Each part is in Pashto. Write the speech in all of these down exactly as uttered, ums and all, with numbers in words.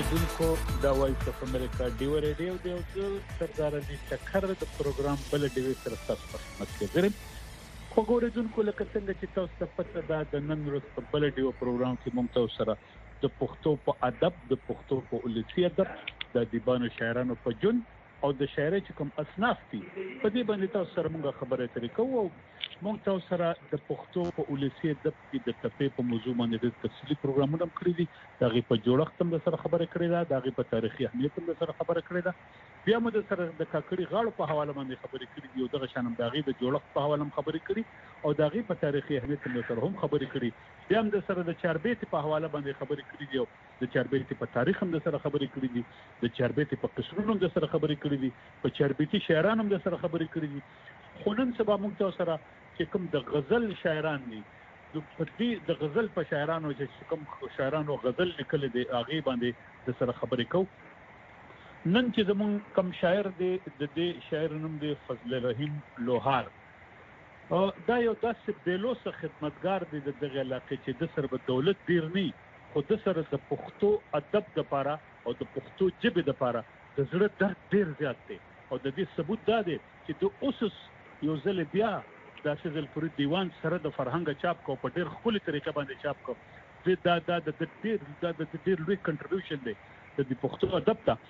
اوریدونکو دا وایس اف امریکا ډیو ریډیو دی او سردار علي ټکر د پروګرام بل ډیوي سره تاسو په خدمت کې درم خو اوریدونکو لکه څنګه چې تاسو ته پته ده د نن ورځ په بل ډیو پروګرام کې موږ تاسو سره د پښتو په ادب د پښتو په اولسي ادب د دیبانو شاعرانو په جون او د شاعرۍ چې کوم اصناف دي په دې باندې تاسو سره موږ خبرې اترې کوو. موږ تاسو سره د پښتو په اولسي ادب کې د ټپې په موضوع باندې د تفصیلي پروګرامونه هم کړي دي. د هغې په جوړښت هم د سره خبرې کړې ده، د هغې په تاریخي اهمیت هم د سره خبرې کړې ده. بیا مو د سره د کاکړي غاړو په حواله باندې خبرې کړي دي او دغه شان هم د هغې د جوړښت په حواله هم خبرې کړي او د هغې په تاریخي اهمیت هم د سره هم خبرې کړي. بیا هم د سره د چاربیتې په حواله باندې خبرې کړي دي او د چاربیتې په تاریخ هم د سره خبرې کړي دي، د چاربیتې په قصرونو هم د سره خبرې کړي دي، په چاربیتي شاعران هم د سره خبرې کړي دي. خو نن سبا موږ تاسو سره چې کوم د غزل شاعران دي په دې د غزل په شاعرانو چې کوم شاعرانو غزل لیکلي دي هغې باندې د سره خبرې کوو. نن چې زموږ کوم شاعر دی د دې شاعر نوم دی فضل رحیم لوهار. دا یو داسې بیلوسه خدمتګار دی د دغه علاقې چې د سره به دولت ډیر نه خو د سره د پښتو ادب دپاره او د پښتو ژبې دپاره د زړه درد ډیر زیات دی او د دې ثبوت دا دی چې د اوسس یو ځل بیا د شیخ الفرید دیوان سره د فرهنګ چاپ کو په ډیر ښکلې طریقه باندې چاپ کو. دا دا د ډیر دا د ډیر لوی کنټریبیوشن دی د پښتو ادب ته.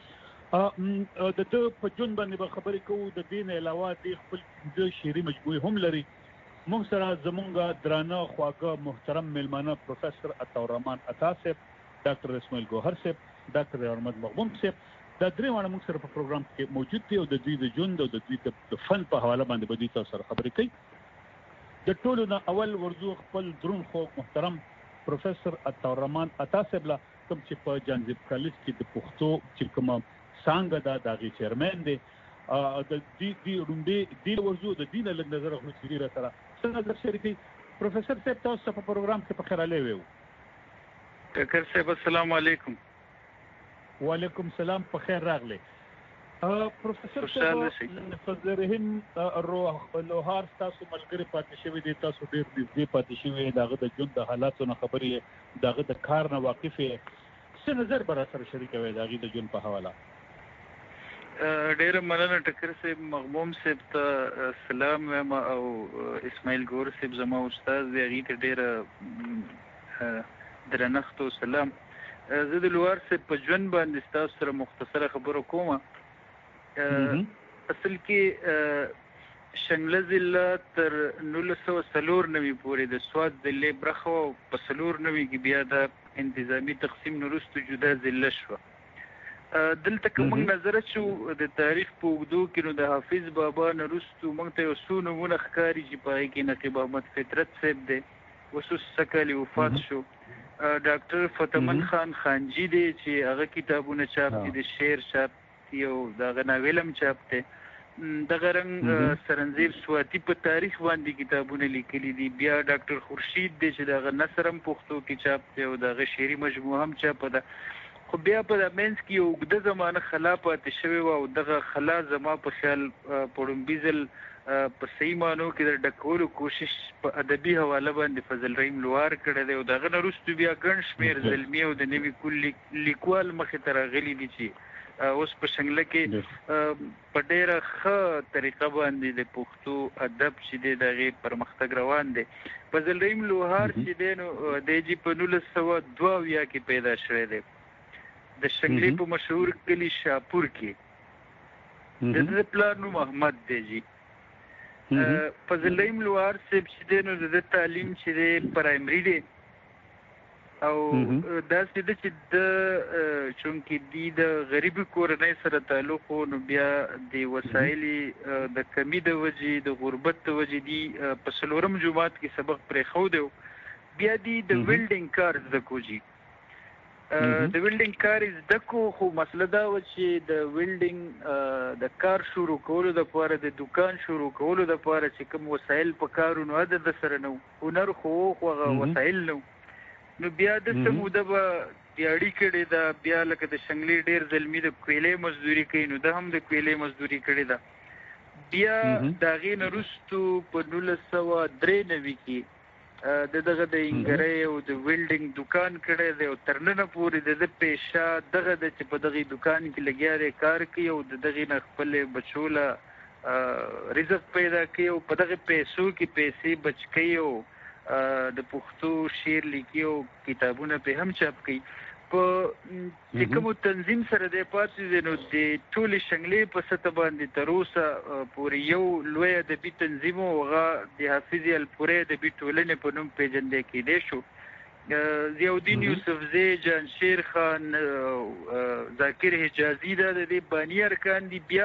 د ده په جون باندې به خبرې کوو. د دې نه علاوه د خپل د شعري مجموعې هم لري. موږ سره زمونږ درانه خواږه محترم میلمانه پروفیسر عطاالرحمن عطا صاحب، ډاکټر اسماعیل ګوهر صاحب، ډاکټر احمد مغموم صاحب، دا درې واړه موږ سره په پروګرام کې موجود دي او د دوی د ژوند او د دوی د فن په حواله باندې به دوی تاسو سره خبرې کوي. د ټولو نه اول ورځو خپل درون خو محترم پروفیسر عطاالرحمن عطا صاحب لا کوم چې په جانزیب کالج کې د پښتو چې کومه څانګه ده د هغې چیرمین دی. د دې دې لومړي دې ورځو د دې نه لږ نظر اخلو چې ډېره سره څه نظر شریکوي. پروفیسر صاحب تاسو ته په پروګرام کې په خیر راغلی ویو. ټکر صاحب السلام علیکم. وعلیکم السلام، په خیر راغلی. پروفیسر صاحب فضل رحیم لوهار تاسو ملګری پاتې شوي دي، تاسو ډېر نږدې پاتې شوي د هغه د ژوند د حالاتو نه خبرې یې، د هغه د کار نه واقف یې. څه نظر به را سره شریکوئ د هغې د ژوند په حواله؟ ډېره مننه ټکر صاحب. مغموم صاحب ته سلام وایم او اسماعیل ګور صاحب زما استاد دی، هغې ته ډېره درنښت او سلام. زه د لوهار صاحب په ژوند باندې ستاسو سره مختصره خبره کوم. اصل کې شنګله ضلع تر نولس سوه څلور نوي پورې د سوات ضلع برخه وه او په څلور نوي کې بیا د انتظامي تقسیم نه وروسته جدا ضلع شوه. دلته که موږ نظر اچو د تاریخ په اوږدو کې نو د حافظ بابا نه وروستو موږ ته یو څو نومونه ښکاري چې په هغې کې نقیب احمد فطرت صاحب دی، اوس اوس څه کال وفات شو. ډاکټر فتحمن خان خانجي دی چې هغه کتابونه چاپ دي، د شعر چاپ دي او د هغه ناول هم چاپ دی. دغه رنګ سرنزیب سواتی په تاریخ باندې کتابونه لیکلي دي. بیا ډاکټر خورشید دی چې د هغه نثر هم پښتو کې چاپ دی او د هغه شعري مجموعه هم چاپه ده. خو بیا په د منځ کې یو اوږده زمانه خلا پاتې شوې وه او دغه خلا زما په خیال په لومړي ځل په صحیح معنو کې د ډکولو کوشش په ادبي حواله باندې فضل رحیم لوهار کړی دی او د هغه نه وروستو بیا ګڼ شمېر زلمي او د نوي کل لیکوال مخې ته راغلي دي چې اوس په شنګله کې په ډېره ښه طریقه باندې د پښتو ادب چې دی د هغې پرمختګ روان دی. فضل رحیم لوهار چې دی نو دی جي په نولس سوه دوه اویا کې پیدا شوی دی د شنګلې په مشهور کلي شاپور کې. د ده پلار نوم احمد دی جي. فضل رحیم لوهار صاحب چې دی نو د ده تعلیم چې دی پرایمري دی او داسې ده چې د چونکې دی د غریبي کورنۍ سره تعلق و نو بیا د وسایلې د کمي د وجې د غربت د وجې دی په څلورم جومات کې سبق پرېښودی و. بیا دی د ویلډینګ کار زده کو جي. د ویلډینګ کار زده کو خو مسله دا وه چې د ویلډینګ د کار شروع کولو دپاره د دوکان شروع کولو دپاره چې کوم وسایل په کار و نو هغه د سره نه و، هنر خو و خو هغه وسایل نه و. نو بیا د څه موده به دیاړي کړې ده. بیا لکه د شنګلې ډېر زلمي د کویلې مزدوري کوي نو ده هم د کویلې مزدوري کړې ده. بیا د هغې نه وروستو په نولس سوه درې نوي کې د دغه د انګرې او د ویلډینګ دکان کړی دی او تر ننه پورې د پیشه دغه د چې په دغه دکان کې لګیا دی کار کوي او د دغه نه خپل بچو له رزق پیدا کوي او په دغه پیسو کې پیسې بچ کوي او د پښتو شعر لیکي او کتابونه په هم چاپ کوي. په چې کوم تنظیم سره د پاتې دی نو د ټولې شنګلې په سطح باندې تر اوسه پورې یو لوی ادبي تنظیم او هغه د حافظ الپورې ادبي ټولنې په نوم پیژندل کېدی شو. ضیاءالدین یوسفزی، جهانشیر خان، ذاکر حجازي د دې بانی ارکان دي. بیا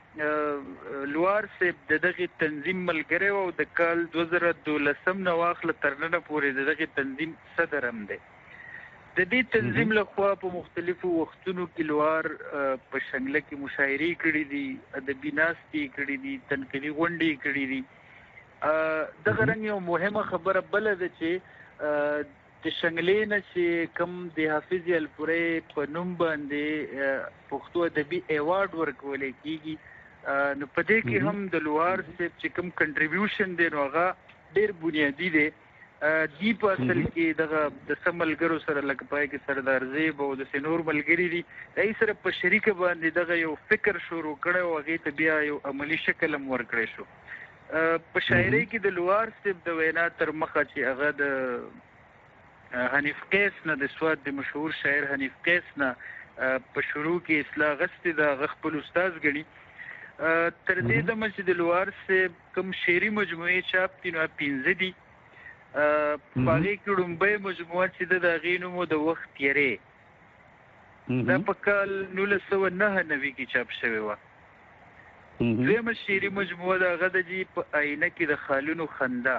لوار صاحب د دغه تنظیم ملګری او د کال دوه زره دولسم نه واخله تر ننه پورې د دغه تنظیم صدر هم دی. د دې تنظیم لخوا په مختلفو وختونو کې لوار په شنګله کې مشاعرې کړې دي، ادبي ناستې کړې دي، تنقیدي غونډې کړې دي. دغه رنګ یو مهمه خبره بله ده چې د شنګلې نه چې کوم د حافظ الپورې په نوم باندې پښتو ادبي ایوارډ ورکول کېږي، نو په دې کې هم د لوار صاحب چې کوم کنټریبیوشن دی نو هغه ډېر بنیادي دی. دی په اصل کې دغه د سم ملګرو سره لکه پای کې سردار زیب او د سنور ملګري دي دای سره په شریکه باندې دغه یو فکر شروع کړی او هغې ته بیا یو عملي شکل هم ورکړی شو. په شاعرۍ کې د لوار صاحب د وینا تر مخه چې هغه د حنیف قیس نه د سوات د مشهور شاعر حنیف قیس نه په شروع کې اصلاح غستې د هغه خپل استاذ ګڼي. تر دې دمه چې د لوار صاحب کوم شعري مجموعې چاپ دي نو پنځه دي. په هغې کې لومبۍ مجموعه چې ده د هغې نوم و د وخت تیرې، دا په کال نولس سوه نهه نوي کې چاپ شوې وه. دویمه شعري مجموعه د هغه د جي په آینه کې د خالونو خندا،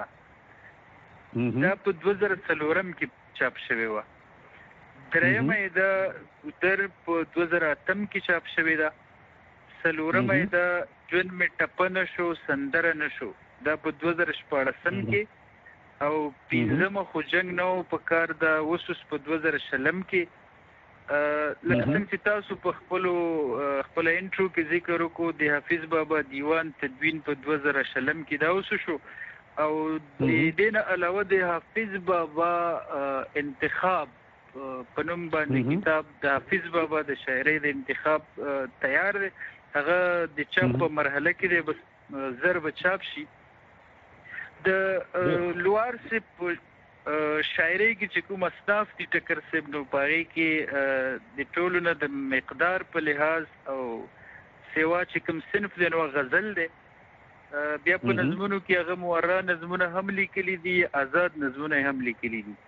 دا په دوه زره څلورم کې چاپ شوې وه. درېیمه یې د ګودر په دوه زره اتم کې چاپ شوې ده. څلورمه یې د ژوند مې ټپه نه شو سندره نه شو، دا په دوه زره شپاړسم کې. او پنځمه خو جنګ نه و په کار د اوسوس په دوه زره شلم کې. لکه څنګه چې تاسو په خپلو خپله انټرو کې ذکر وکړو د حافظ بابا دیوان تدوین په دوه زره شلم کې دا اوسو شو. او د دې نه علاوه د حافظ بابا انتخاب په نوم باندې کتاب د حافظ بابا د شاعرۍ د انتخاب تیار دی، هغه د چاپ په مرحله کې دی، بس زر به چاپ شي. د لوار صاحب شاعرۍ کې چې کوم اصناف دي ټکر صاحب نو په هغې کې د ټولو نه د مقدار په لحاظ او سوا چې کوم صنف دی نو غزل دی. بیا په نظمونو کې هغه مورا نظمونه هم لیکلي دي، آزاد نظمونه هم لیکلي دي.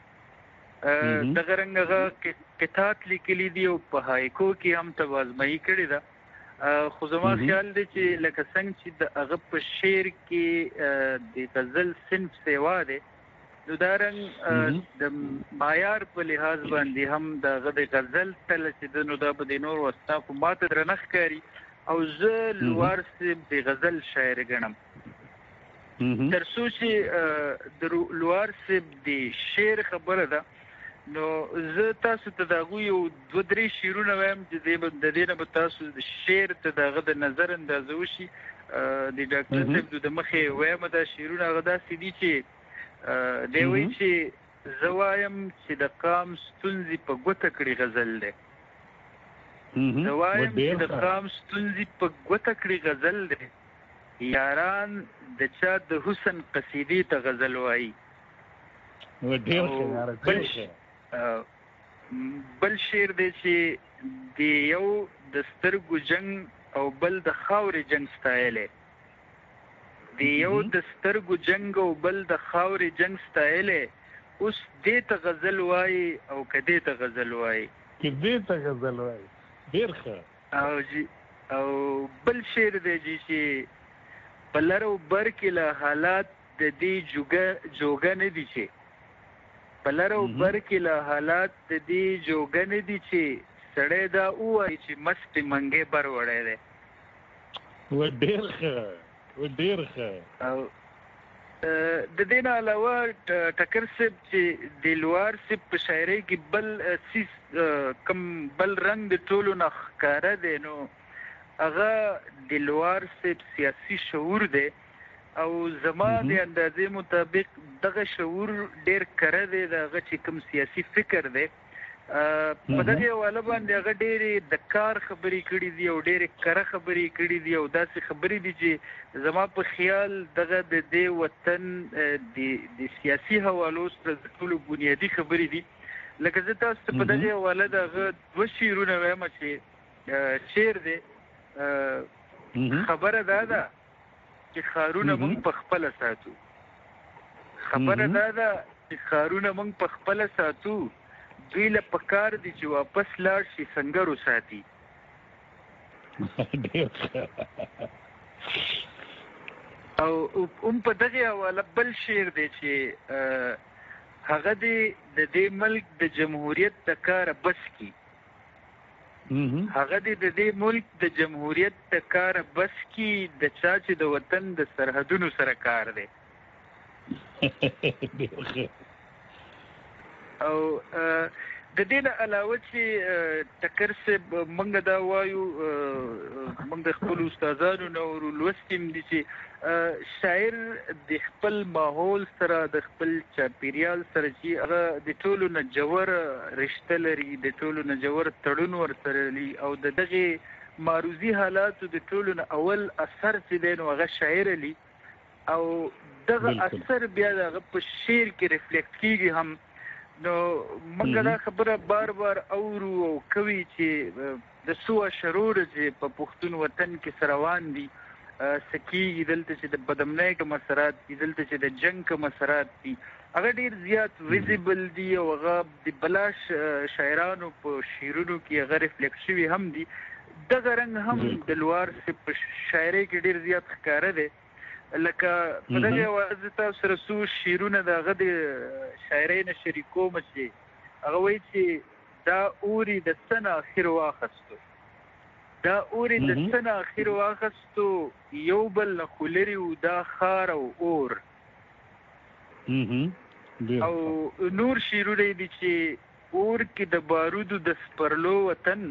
دغه رنګ هغه قطعات لیکلي دي او په هایکو کې هم توازمایي کړې ده. خو زما خیال دی چې لکه څنګه چې د هغه په شعر کې د غزل صنف سیوا دی نو دا رنګ د معیار په لحاظ باندې هم د هغه د غزل تله چې ده نو دا به د نورو اصنافو ماته درنه ښکاري او زه لوار صاحب د غزل شاعر ګڼم. تر څو چې د لوار صاحب د شعر خبره ده نو زه تاسو ته د هغوی یو دوه درې شعرونه وایم چې د دې نه به تاسو د شعر ته د هغه د نظر اندازه وشي. د ډاکټر صاحب د مخې وایم دا شعرونه هغه داسې دي چې دی وایي چې زه وایم چې د قام ستونزې په ګوته کړي غزل دی، زه وایم چې د قام ستونزې په ګوته کړي غزل دی، یاران د چا د حسن قصیدې ته غزل وایي. بل شعر دی چې د یو د سترګو جنگ او بل د خاورې جنگ ستایلی، د یو د سترګو جنگ او بل د خاورې جنگ ستایلی، اوس دې ته غزل وایي او که دې ته غزل وایي که دې ته غزل وایي. ډېر ښه. او جی او بل شعر دی جی چې په لر او بر کې له حالات د دې جوګه جوګه نه دي چې په لر او بر کې له حالات د دې جوګه نه دي چې سړی دا ووایي چې مستې منګې بر وړی دی. و ډېر ښه و ډېر ښه. او د دې نه علاوه ټکر صاحب چې د لوار صاحب په شاعرۍ کې بل سیس کم بل رنګ د ټولو نه ښکاره دی نو هغه د لوار صاحب سیاسي شعور دی. او زما د اندازې مطابق دغه شعور ډیر کړه دی دغه چې کوم سیاسي فکر دی په دغه حواله باندې هغه ډېرې د کار خبرې کړي دي او ډېرې کره خبرې کړي دي او داسې خبرې دي چې زما په خیال دغه د دې وطن د سیاسي حوالو سره ټولو بنیادي خبرې دي. لکه زه تاسو ته په دغه حواله د هغه دوه شعرونه وایم چې شعر دی خبره دا ده چې ښارونه موږ په خپله ساتو. خبره دا ده چې ښارونه موږ په خپله ساتو، دوی له پکار دي چې واپس لاړ شي سنګرو ساتي. او هم په دغه حواله بل شعر دی چې هغه دی د دې ملک د جمهوریت د کاره بس کی هغه دی د دې ملک د جمهوریت د کاره بس کی د چا چې د وطن د سرحدونو سره کار دی. او د دې نه علاوه چې ټکر صاحب موږ دا وایو موږ د خپلو استادانو نه ورلوستیم دي چې شاعر د خپل ماحول سره د خپل چاپیریال سره چې هغه د ټولو نه ژور رشته لري، د ټولو نه ژور تړون ورسره لري او د دغې معروضي حالاتو د ټولو نه اول اثر چې دی نو هغه شاعر لري او دغه اثر بیا دغه په شعر کې ریفلیکټ کېږي هم. نو موږ دا خبره بار بار اورو او کوي چې د څو اشرور چې په پښتون وطن کې روان دي سکیږي دلته چې د بدامنۍ کوم اثرات دي، دلته چې د جنگ کوم اثرات دي، هغه ډیر زیات ویزیبل دي او هغه د بلاش شاعرانو په شعرونو کې هغه ریفلیکټ شوي هم دي. دغه رنګ هم د لوار په شاعرۍ کې ډیر زیات ښکاره دی. لکه په دغه حواله تاسو سره څو شعرونه د هغه د شاعرۍ نه شریکوم چې هغه وایي چې دا اوري د څه نه اخر واخستو، دا اوري د څه نه اخر واخستو، یو بل نه خو لرې و دا ښار او اور. او نور شعرونه دي چې اور کې د بارودو د سپرلو وطن،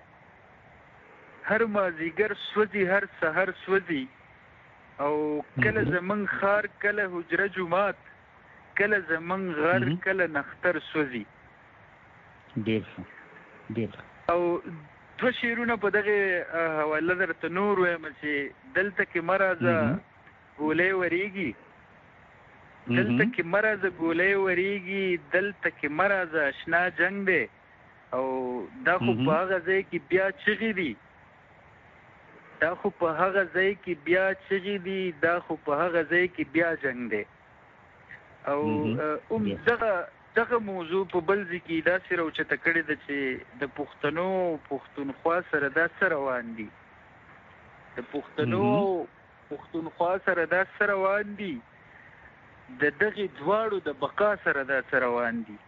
هر مازیګر سوځي هر سحر سوځي، او کله زمون خار کله حجره جمعات، کله زمون غر کله نختر سوځي. ډیر ډیر او دو شعرونه په دغه حواله درته نور وایم چې دلته کې مرزه ګولې وریږي، دلته کې مرزه ګولې وریږي، دلته کې مرزه آشنا جنگ دی، او دا خو په هغه ځای کې بیا چغې دي، دا خو په هغه ځای کې بیا چغې دي، دا خو په هغه ځای کې بیا جنگ دی. او اوم دغه دغه موضوع په بل ځای کې داسې راوچته کړې ده چې د پښتنو پښتونخوا سره دا څه روان دي، د پښتنو پښتونخوا سره دا څه روان دي، د دغې دواړو د بقا سره دا څه روان دي.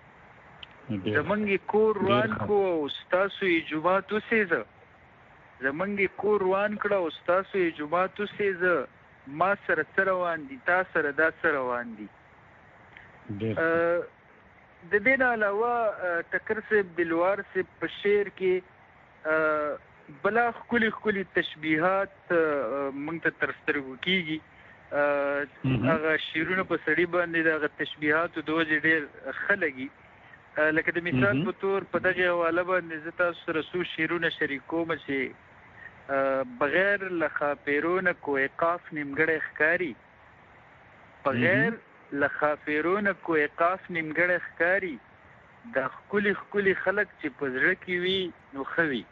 زمونږ کور روان کو او ستاسو یې جومات وسېزه، زمونږ کور روان کړه او ستاسو یې جومات وسېزه، ما سره څه روان دي، تا سره دا څه روان دي. د دې نه علاوه ټکر صاحب د لوار صاحب په شعر کې بلا ښکلي ښکلي تشبیهات موږ ته تر سترګو کېږي. هغه شعرونه په سړي باندې د هغه تشبیهاتو د وجې ډېر ښه لګي. لکه د مثال په طور په دغه حواله باندې زه تاسو سره څو شعرونه شریکوم چې بغیر له خاپیرونه کوه قاف نیمګړی ښکاري، بغیر له خاپیرونه کوه قاف نیمګړی ښکاري، دا ښکلي ښکلي خلک چې په زړه کې وي نو ښه وي.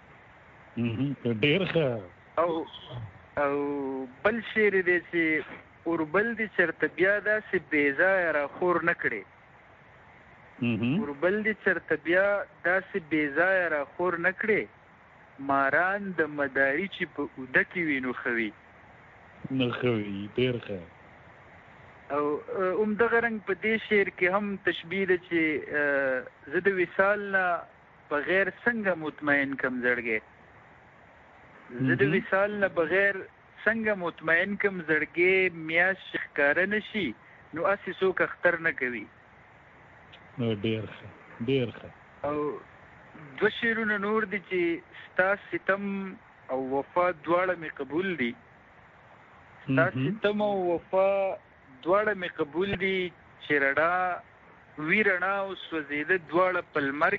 ډېر ښه. او او بل شعر دی چې اوربل دې چېرته بیا داسې بې ځایه راخور نه کړې، اوربل دې چېرته بیا داسې بې ځایه راخور نه کړې، ماران د مداري چې په اوده کې وي نو ښه وي. نو ښه وي. ډېر ښه. او همدغه رنګ په دې شعر کې هم تشبیه ده چې زه د وصال نه بغیر څنګه مطمئن کم زړګی، زه د وصال نه بغیر څنګه مطمئن کم زړګی، میاشت ښکاره نه شي نو هسې څوک اختر نه کوي. ډېر ښه. ډېر ښه. او دوه شعرونه نور دي چې ستا ستم او وفا دواړه مې قبول دي، تاسو تم او وفا دواړه مې قبول دي چې رڼا ویرنا او سوزیده دواړه په لمر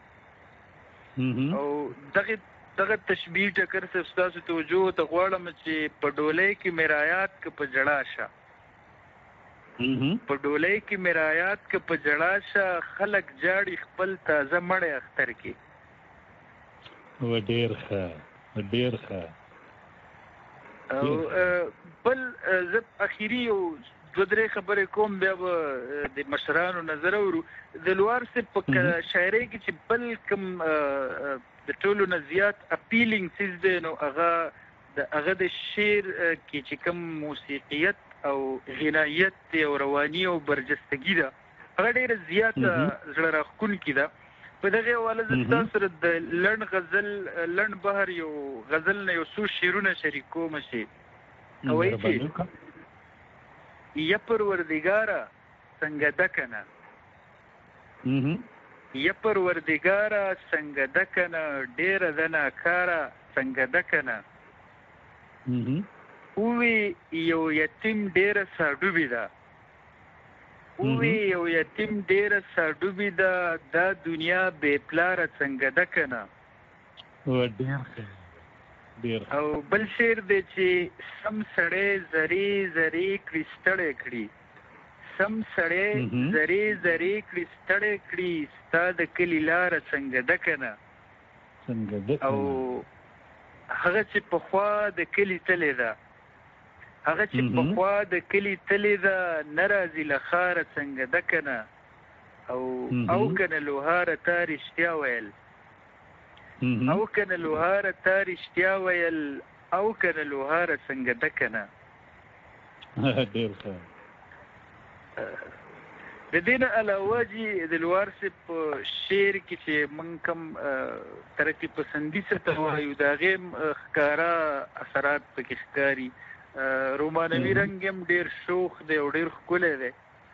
کې او دغه دغه تشبیه ټکر څه تاسو توجه ته غواړم چې په ډولۍ کې مرایات کې په جړا شه په ډولۍ کې مرایات کې په جړا شه خلک جاړي خپل تازه مړی اختر کې و ډیر ښه ډیر ښه او بل زه اخیری او دو درې خبرې کوم بیا به د مشرانو نظر اورو د لوار څه په شاعرۍ کې چې بل کوم د ټولو نه زیات اپیلینګ څیز دی نو هغه د هغه د شعر کې چې کوم موسیقیت او غنایت دی او رواني او برجستګي ده هغه ډېره زیاته زړه راښکونکې ده په دغه حواله زه ستاسو سره د لنډ غزل لنډ بهر یو غزل نه یو څو شعرونه شریکوم چې وایي چې یا پروردګاره څنګه دکنه یا پروردګاره څنګه دکنه ډېره ده ناکاره څنګه دکنه اووی یو یتیم ډېره ساډوبې ده اووی یو یتیم ډېره ساډوبې ده دا دنیا بې پلاره څنګه دکنه او بل شعر دی چې سم سړی زری زری کړي ستړی کړي سم سړی زری زری کړي ستړی کړي ستا د کلي لاره څنګه دکنه او هغه چې پخوا د کلي تلې ده هغه چې پخوا د کلي تلې ده نه راځي له ښاره څنګه دکنه او او کنه لوهاره تا رښتیا ویل او کنه لوهاره تا رښتیا ویل او کنه لوهاره څنګه دکنه ډېر ښه د دې نه علاوه چې د لوار صاحب په شعر کې چې موږ کوم ترقي پسندي څه ته وایو د هغې ښکاره اثرات پکې ښکاري رومانوي رنګ هم ډېر شوخ دی او ډېر ښکلی دی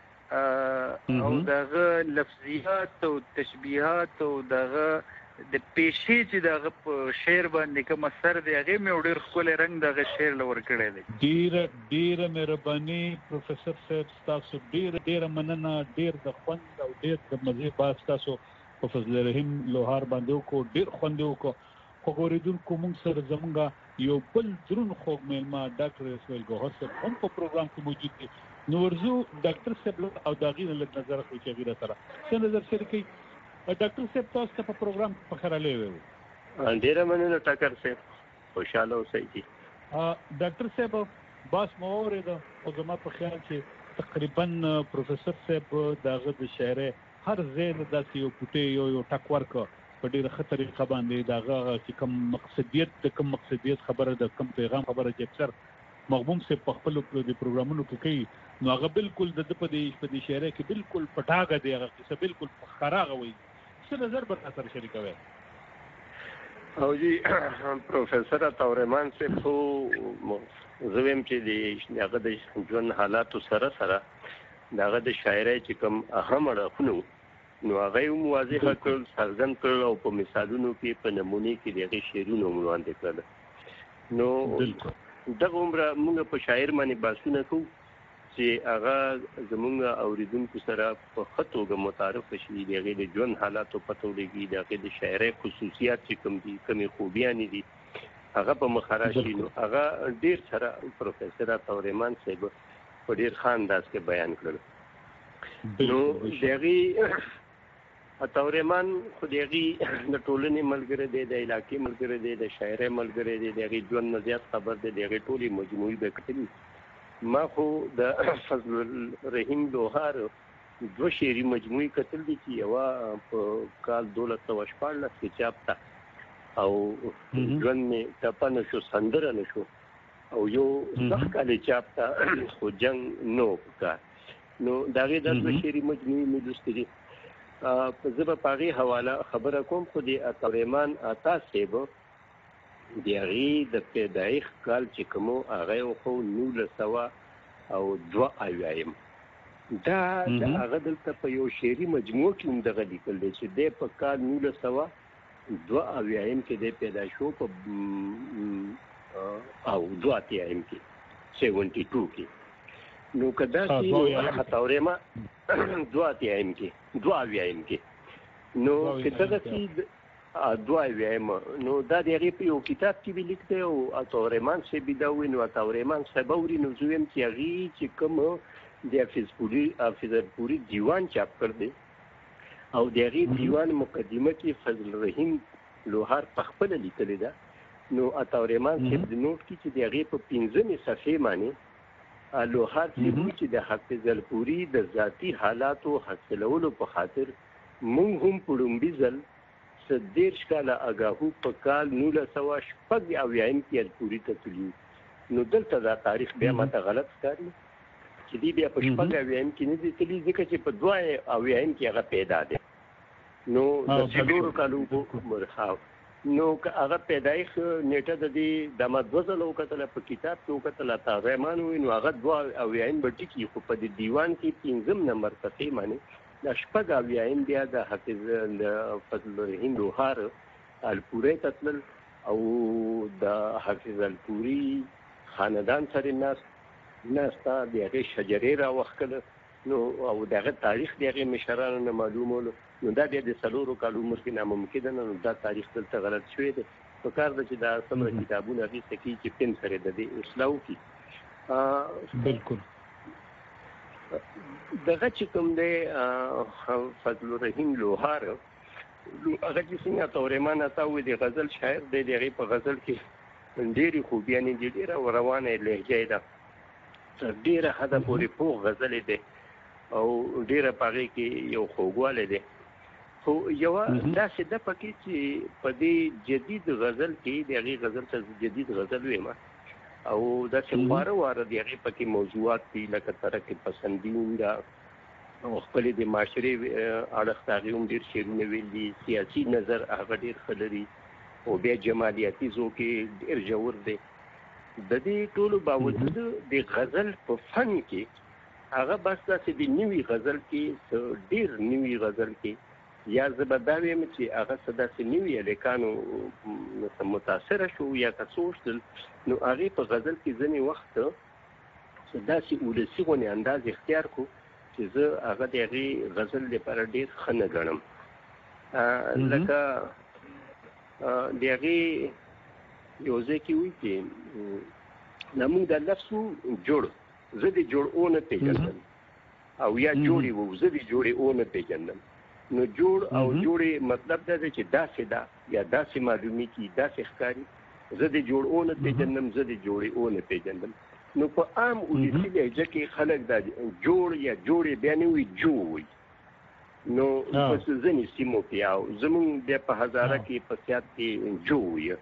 او د هغه لفظیات او تشبیهات او د هغه د پیشې چې د هغه په شعر باندې کوم اثر دی هغې مې یو ډېر ښکلی رنګ د هغه شعر له ورکړی دی ډېره ډېره مهرباني پروفیسر صاحب ستاسو ډېره ډېره مننه ډېر د خوند او ډېر د مزې بحث تاسو په فضل رحیم لوهار باندې وکړو ډېر خوند یې وکړو خو اورېدونکو موږ سره زموږ یو بل دروند خوږ میلمه ډاکټر اسماعیل ګوهر صاحب هم په پروګرام کې موجود دي نو ورځو ډاکټر صاحب او د هغې نه لږ نظر اخلو چې هغې را سره څه نظر شریکوي ډاکټر صاحب تاسو ته په پروګرام کې په خرالی ویو ډېره مننه ټکر صاحب خوشحاله اوسئ چې ډاکټر صاحب باس مو واورېده خو زما په خیال چې تقریبا پروفیسر صاحب د هغه د شاعرۍ هر ځای نه داسې یو پوټی یو یو ټک ورکړه په ډېره ښه طریقه باندې د هغه چې کوم مقصدیت د کوم مقصدیت خبره د کوم پیغام خبره چې اکثر مغموم صاحب په خپلو د پروګرامونو کې کوي نو هغه بالکل د ده په دې شاعرۍ کې بالکل په ټاګه دی هغه کیسه بالکل په ښکاره هغه وایي څه نظر به تا سره شریکوئ او جی پروفیسر عطاورحمان صاحب خو زه وایم چې د هغه د ژوند حالاتو سره سره د هغه د شاعرۍ چې کوم اهم اړخونه نو هغه یې هم واضحه کړل څرګند کړل او په مثالونو کې په نمونې کې د هغې شعرونه هم وړاندې کړل نو دغه عمره موږ په شاعر باندې بحثونه کوو چې هغه زموږ اوریدونکو سره په ښه توګه متعارف شي د هغې د ژوند حالاتو پته ولګي د هغې د شاعرۍ خصوصیات چې کوم دي کومې خوبیانې دي هغه په مخ راشي نو هغه ډېر سره پروفیسر عطاورحمان صاحب په ډېر ښه انداز کې بیان کړل نو د هغې عطاورحمان خو د هغې د ټولنې ملګری دی د علاقې ملګری دی د شاعرۍ ملګری دی د هغې ژوند نه زیات خبر دی د هغې ټولې مجموعې به کتلي ما خو د فضل رحیم لوهار دوه شعري مجموعې کتل دي چې یوه په کال دولس سوه شپاړلس کې چاپ ته او ژوند مې ټپه نه شو سندره نه شو او یو سخت کالې چاپ ته خو جنګ نه و پکار نو د هغې دا دوه شعري مجموعې مې لوستې دي زه به په هغې حواله خبره کوم خو د عطاورحمان عطا صاحب د هغې د پیدایښت کال چې کوم و هغه یې خو نولس سوه او دوه اویایم دا د هغه دلته په یو شعري مجموعه کې هم دغه لیکل دی چې دی په کال نولس سوه دوه اویایم کې دی پیدا شو په او دوه اتیایم کې سیونټي ټو کې نو کدا چې هتاورې ما دوه تیم کې دوه ویم کې نو کدا چې دوه ویم نو دا د هغې په یو کتاب کې به لیک دی او هتاورېمان صاحب دا وایي نو هتاورېمان صاحب اوري نو زه ویم چې هغې چې کوم د حافظ پوري حافظ پوري دیوان چاپ کړ دی او د هغې دیوان مقدمه کې فضل رحیم لوهار په خپله لیکلې ده نو عطاورحمان صاحب د نوټ کې چې د هغې په پنځمې صفحې باندې لوهار صاحب وایي چې د حافظ الپوري د ذاتي حالاتو حاصلولو په خاطر موږ هم په لومړي ځل څه دېرش کاله اګاهو په کال نولس سوه شپږ اویایم کې الپوري ته تللي نو دلته دا تاریخ بیا ماته غلط ښکاري چې دی بیا په شپږ اویایم کې نه دی تللي ځکه چې په دوه اویایم کې هغه پیدا دی نو د څلورو کالو مرخاو نو هغه پیدایښ نیټه د دې د ما دوه ځله وکتله په کتاب کې وکتله عطاورحمان وایي نو هغه دوه اویایم به ټیکي خو په دې دیوان کې پنځم نمبر صفحې باندې د شپږ اویایم بیا د حافظ د فضل رحیم لوهار الپوري ته تلل او د حافظ الپوري خاندان سره ناست ناسته د هغې شجرې راوښکله نو او د هغه تاریخ د هغې مشرانو نه معلومولو نو دا بیا د څلورو کالو عمر کې ناممکنه نو دا تاریخ دلته غلط شوی دی په کار ده چې دا څومره کتابونه اخیسته کړي چې پن سره د دې اصلاح وکړي بالکل دغه چې کوم دی فضل رحیم لوهار هغه چې څنګه عطاورحمان ته وایي د غزل شاعر دی د هغې په غزل کې ډېرې خوبیانې دي ډېره روانه لهجه ده تر ډېره حده پورې پوخ غزلې دی او ډېره په هغې کې یو خوږوالی دی خو یوه داسې ده پکې چې په دې جدید غزل کې د هغې غزل ته جدید غزل ویم او داسې خواره واره د هغې پکې موضوعات دي لکه ترک پسندین ده او خپلې د معاشرې اړخ ته هغې هم ډېر شعرونه ویل دي سیاسي نظر هغه ډېر ښه لري او بیا جمالیاتي ذوق یې ډېر ژور دی د دې ټولو باوجود د غزل په فن کې هغه بس داسې د نوي غزل کې ډېر نوي غزل کې یا زه به دا ویم چې هغه څه داسې نوي هلکانو متاثره شو یا که څه وشتل نو هغې په غزل کې ځینې وخت څه داسې ولسي غونې انداز اختیار کړو چې زه هغه د هغې غزل لپاره ډېر ښه نه ګڼم لکه د هغې یو ځای کې وایي چې زموږ د لفظ جوړ زه د جوړ او نه پېژندم او یا جوړې وو زه د جوړې او نه پېژندم نو جوړ او جوړې مطلب دا دی چې داسې ده یا داسې معلومي کي داسې ښکاري زه د جوړ او نه پېژندم زه د جوړې او نه پېژندم نو په عام ولسي لهجه کې خلک دا جوړ یا جوړې بیا نه وایي جو وایي نو په ځینې سیمو کې او زموږ بیا په هزاره کې په سیات کې جو وایي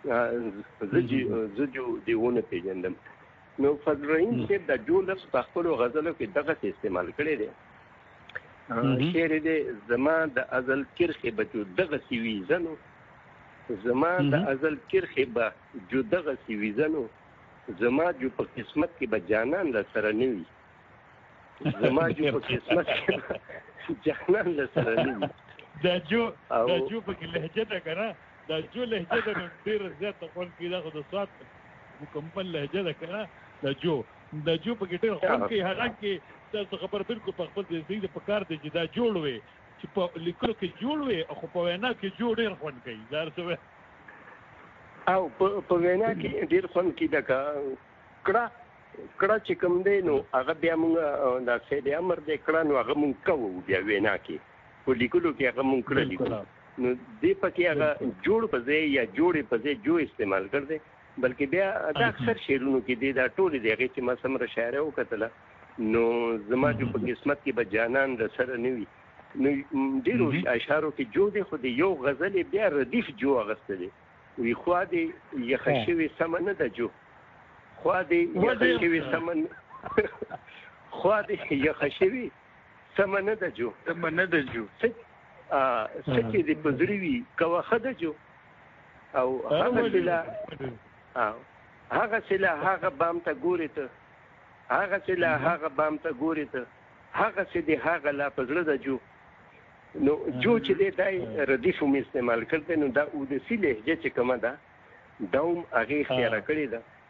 زه جو د او نه پېژندم نو فضل رحیم صاحب د جو لفظ په خپلو غزلو کې دغسې استعمال کړی دی شعر دی زما د ازل کرښې به جو دغسې وي زنو زما د ازل کرښې به جو دغسې وي زنو زما جو په قسمت کې به جانان له سره نه وي زما جو په قسمت کې به جانان له سره نه وي دا جو دا جو پکې لهجه ده که نه دا جو لهجه ده نو ډېره زیاته خوند کوي دا خو د سوات مکمل لهجه ده که نه دا جو دا جو پکې ډېر خوند کوي حالانکې تاسو خبره بالکل په خپل ځای د پکار دی چې دا جوړ وي چې په لیکلو کې جوړ وي خو په وینا کې جوړ ډېر خوند کوي دا څه او په وینا کې ډېر خوند کوي دا کړه کړه چې کوم دی نو هغه بیا موږ دا فعل امر دی کړه نو هغه موږ کوو بیا وینا کې په لیکلو کې هغه موږ کړه لیکو نو دې پکې هغه جوړ په ځای یا جوړې په ځای جو استعمال کړ دی بلکې بیا دا اکثر شعرونو کې دی دا ټولې دی هغې چې ما څومره شاعره وکتله نو زما جو په قسمت کې به جانان د سره نه وي نو ډېرو اشعارو کې جو دی خو د یو غزل یې بیا ردیف جو اخیسته دی وي خوا دې یخه شوې سمه نه ده جو خوا دې یخه شوې سمه خوا دې یخه شوې سمه نه ده جو سمه نه ده جو څه چې دې په زړه وي کوه ښه ده جو او هغه سله هغه سله هغه بام ته ګورې ته هغه سله هغه بام ته ګورې ته هغه څه دې هغه لا په زړه ده جو نو جو چې دی دا ردیف هم استعمال کړی نو دا اودسي لهجه چې کومه ده دا هم هغې اختیاره کړې ده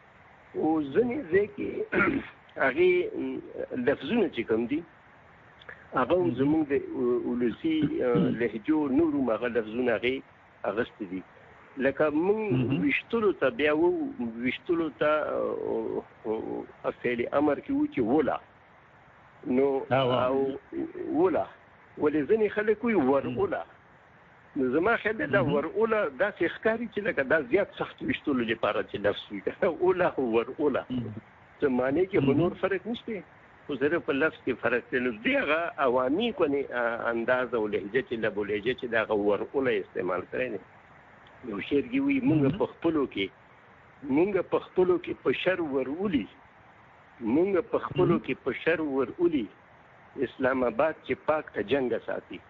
او ځنې ځای کې هغې لفظونه چې کوم دي هغه هم زموږ د ولسي لهجو نور هم هغه لفظونه هغې اغوستي دي. لکه موږ ویشتلو ته بیا و ویشتلو ته فعل امر کې وو چې وله نو او وله ولې ځینې خلک وایي ورؤله. نو زما خیال دی دا ورؤله داسې ښکاري چې لکه دا زیات سخت ویشتلو لپاره چې لفظ وي اوله او ورؤله څه معنی کې خو نور فرق نشته خو صرف په لفظ کې فرق دی. نو دې هغه عوامي کنې انداز او لهجه چې لب و لهجه چې د هغه ورؤله استعمال کړی دی. یو شعر کې وایي مونږ په خپلو کې مونږ په خپلو کې په شر ورولي مونږ په خپلو کې په شر ورولي اسلام آباد چې پاک ته جنګ ساتي.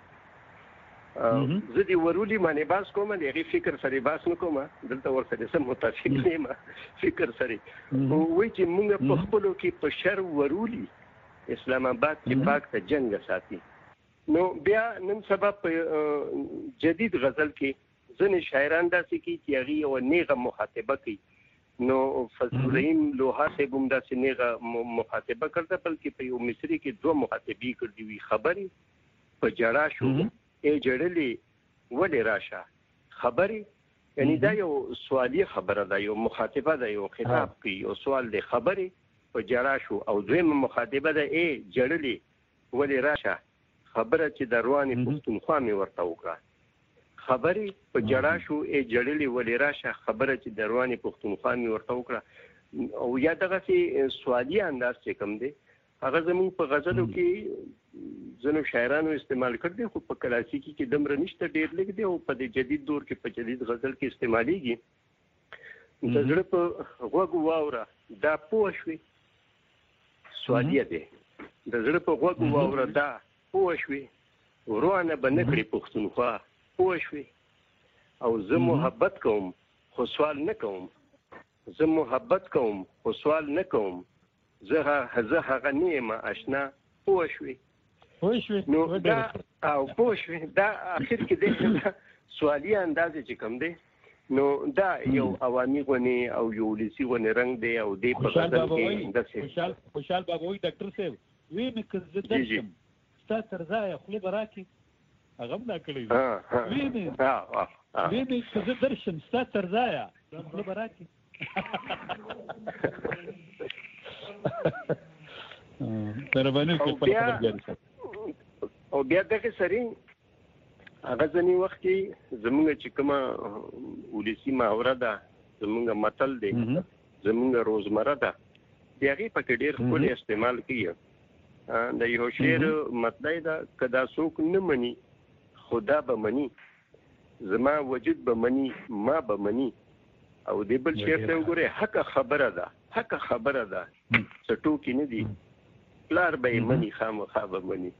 زه دې ورولي باندې باس کوم د هغې فکر سره باس نه کوم دلته ورسره سم متفق نه یم فکر سره وایي چې مونږ په خپلو کې په شر ورولي اسلام آباد چې پاک ته جنګ ساتي. نو بیا نن سبا په جدید غزل کې ځینې شاعران داسې کوي چې هغې یوه نیغه مخاطبه کوي. نو فضل الرحیم لوها صاحب هم داسې نیغه مخاطبه کړده بلکې په یو مصري کې دوه مخاطبې کړدي وي خبرې په جړا شو ای جړلې ولې راشه خبرې یعنی دا یو سوالی خبره ده یو مخاطبه ده یو خطاب کوي یو سوال دی خبرې په جړا شو او دویمه مخاطبه ده ای جړلې ولې راشه خبره چې د روانې پښتونخوا مې ورته وکړه خبرې په جړا شو ای جړلې ولې راشه خبره چې د روانې پښتونخوا مې ورته وکړه. او یا دغسې سوالي انداز چې کوم دی هغه زموږ په غزلو کې ځینو شاعرانو استعمال کړ دی خو په کلاسیکي کې دومره نشته ډېر لږ دی او په دې جدید دور کې په جدید غزل کې استعمالیږي. د زړه په غوږ واوره دا پوه شوې سوالیه دی د زړه په غوږ واوره دا پوه شوې ورانه به نه کړې پښتونخوا پوه شوې او زه محبت کوم خو سوال نه کوم زه محبت کوم خو سوال نه کوم زه زه هغه نه یم اشنا پوه شوې نو دا او پوه شوې دا اخر کې دی سوالي انداز چې کوم دی نو دا یو عوامي غونې او یو ولسي غونې رنګ دی او دې په غزل کې داسې خوشحال بابا وایي ډاکټر صاحب وایي مې که زه درشم ستا تر ځایه خولې به راکړې هغه هم دا کړی دی وایي مې وایي مې که زه درشم ستا تر ځایه خولې به راکړې او بیا دغه سری هغه ځینې وخت کې زمونږ چې کومه ولسي محاوره ده زمونږ متل دی زمونږ روزمره ده د هغې پکې ډېر ښکلی استعمال کوي. د یو شعر مطلع ده که دا څوک نه مني خدا به مني زما وجود به مني ما به مني او د بل شعر ته وګورئ حقه خبره ده حقه خبره ده څه ټوکې نه دي پلار به یې مني خامخا به مني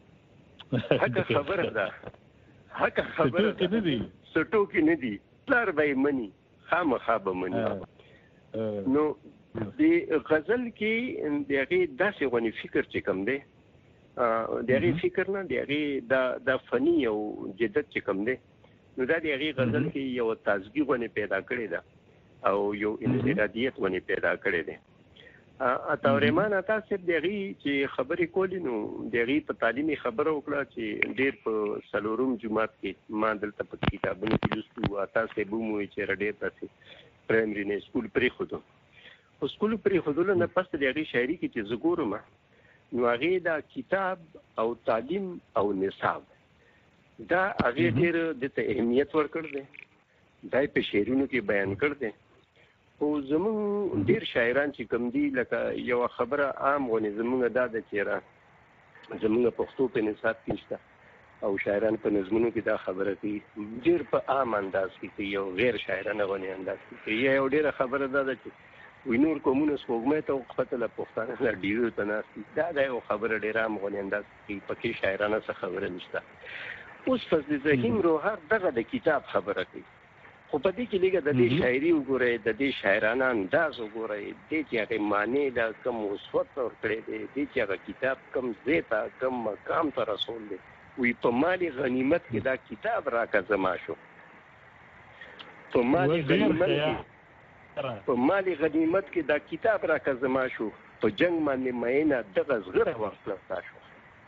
حقه خبره ده حقه خبره ده څه ټوکې نه دي پلار به یې مني خامخا به مني. نو د غزل کې د هغې داسې غونې فکر چې کوم دی د هغې فکر نه د هغې دا فني او جدت چې کوم دی نو دا د هغې غزل کې یو تازګي غونې پیدا کړې ده او یو انفرادیت غونې پیدا کړې دی. عطاالرحمن عطا صاحب د هغې چې خبرې کولې نو د هغې په تعلیمي خبره وکړه چې ډېر په څلورم جومات کې ما دلته په کتابونو کې لوستي وو عطا صاحب هم وایي چې ډېر داسې پرایمري نه سکول پرېښودو خو سکول پرېښودلو نه پس د هغې شاعري کې چې زه ګورم نو هغې دا کتاب او تعلیم او نصاب دا هغې ډېر دته اهمیت ورکړ دی دا یې په شعرونو کې بیان کړ دی. خو زمونږ ډېر شاعران چې کوم دي لکه یوه خبره عام غونې زمونږ دا ده چې را زمونږ پښتو په نصاب کې نشته او شاعران په نظمونو کې دا خبره کوي ډېر په عام انداز کې کوي یو غیر شاعرانه غونې انداز کې کوي. یا یو ډېره خبره دا ده چې وایي نور قومونه سپوږمۍ ته وخته له پښتانه له ډیویو ته ناست دي دا دا یو خبره ډېره عام غونې انداز کې پکې شاعرانه څه خبره نشته. اوس فضل الرحیم روهر دغه د کتاب خبره کوي خو په دې کې لږه د دې شاعري وګورئ د دې شاعرانه انداز وګورئ دې چې هغې معنی ده کوم مثبت ورکړی دی دې چې هغه کتاب کوم ځای ته کوم مقام ته رسول دی وایي په مال غنیمت کې دا کتاب راکه زما شو په مال غنیمت کې په مال غنیمت کې دا کتاب راکه زما شو په جنگ باندې مینه دغه زغره واخلستا شو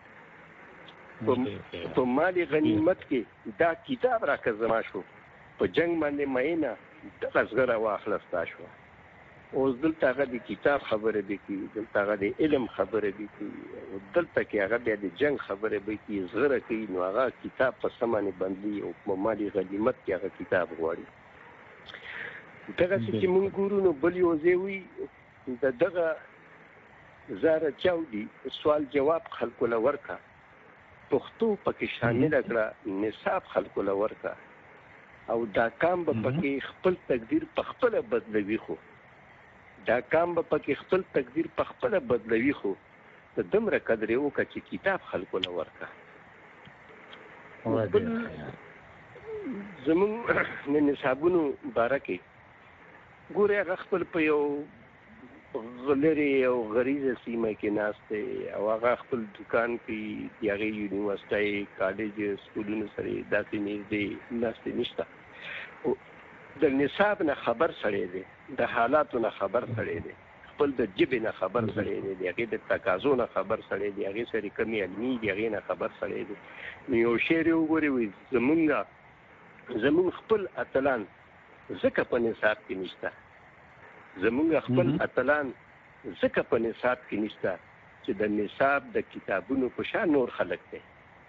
په مال غنیمت کې دا کتاب راکه زما شو په جنگ باندې مینه دغه زغره واخلستا شو. اوس دلته هغه د کتاب خبره به کی دلته هغه د علم خبره به کی دلته کې هغه بیا د جنگ خبره به کی زغره کوي نو هغه کتاب په سمانه باندې او په مال غنیمت کې هغه کتاب غواړي. دغه چې مونږ ګورو نو بل یو ځای د دغه زاره چاودي سوال جواب خلکو له ورکا پښتو پکې شامل کړه نصاب خلکو له ورکا او دا کام به پکې خپل تقدیر په خپل بدلوي خو دا کام به پکې خپل تقدیر په خپل بدلوي خو د دمره قدر یو کا چې کتاب خلکو له ورکا زمون نه نصابونو بارکه ګوره هغه خپل په یو غلری او غریزه سیمه کې ناشته او هغه خپل دکان کې دیغه یونیورسيټي کالج سکولونو سره داسې نږدې ناشته نشته د نصاب نه خبر سره دی د حالاتو نه خبر سره دی خپل د جبه نه خبر سره دی دیغه د تقاضو نه خبر سره دی هغه سره کمی علمي دیغه نه خبر سره دی نو یو شعر وګوري وي زمونږ زمون خپل اتلان زکه په نصاب کې نشته زمونږ خپل اتلان زکه په نصاب کې نشته چې د نصاب د کتابونو په شان نور خلک دي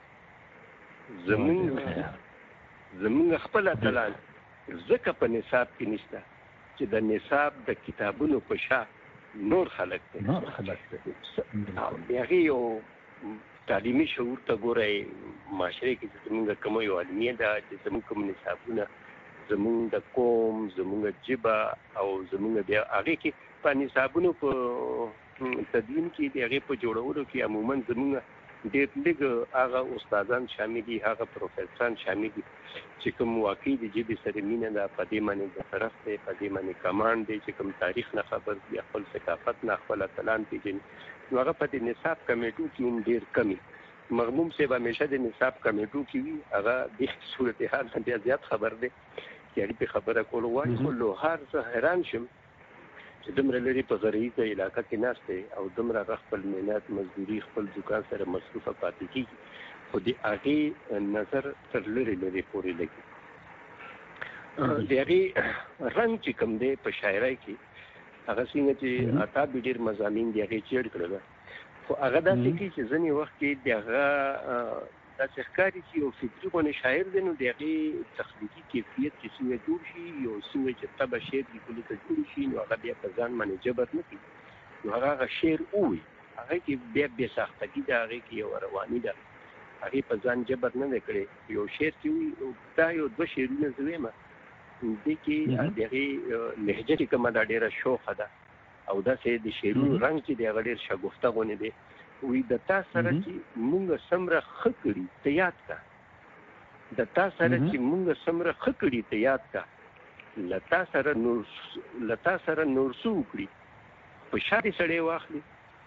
زمونږ زمونږ خپل اتلان زکه په نصاب کې نشته چې د نصاب د کتابونو په شان نور خلک دي نور خلک دي هغه یو تعلیمي شعور ته ګورئ معاشره کې زمونږ کوم یو علمي ده چې زمونږ کوم نصابونه زمونږ د قوم زمونږ جبه او زمونږ بیا هغه کې په نصابونو په تدوین کې د هغه په جوړولو کې عموما زمونږ ډېر لږ هغه استادان شامل دي هغه پروفیسوران شامل دي چې کوم واقعي د جبې سره مینه ده په دې باندې د طرف دی په دې باندې کمانډ دی چې کوم تاریخ نه خبر دی خپل ثقافت نه خپل اتلان پیژني نو هغه په دې نصاب کمیټو کې هم ډېر کمی مرحوم صاحب همیشه د نصاب کمیټو کې وي هغه د صورتحال نه بیا زیات خبر دی یعنی په خبره کول وایي خو لوهار زه حیران شم چې دومره لري په غریزه علاقه کې ناشته او دومره خپل مهنت مزدوري خپل دکان سره مصروفه پاتې کیږي خو د هغه نظر تر لري لري پورې لګي د هغه رنګ چې کوم دی په شاعرۍ کې هغه څنګه چې عطا بډیر مضامین دی هغه چیر کړل خو هغه داسې کې چې ځنې وخت کې دغه داسې ښکاري چې یو فکري غونې شاعر دی نو د هغې تخلیقي کیفیت چې څنګه جوړ شي یو څنګه چې طبع شعر لیکلو ته جوړ شي نو هغه بیا په ځان باندې جبر نه کوي نو هغه هغه شعر ووایي هغه کې بیا بې ساختګي ده هغې کې یو رواني ده هغې په ځان جبر نه دی کړی یو شعر چې وایي دا یو دوه شعرونه زه وایم دې کې د هغې لهجه چې کومه ده ډېره شوخه ده او داسې د شعرونو رنګ چې دی هغه ډېر شګفته غونې دی وی د تا سره چې مونږ سمره ښه کړي ته یاد کا د تا سره چې مونږ سمره ښه کړي ته یاد کا له تا سره نور له تا سره نور څه وکړي په شا دې سړی واخلي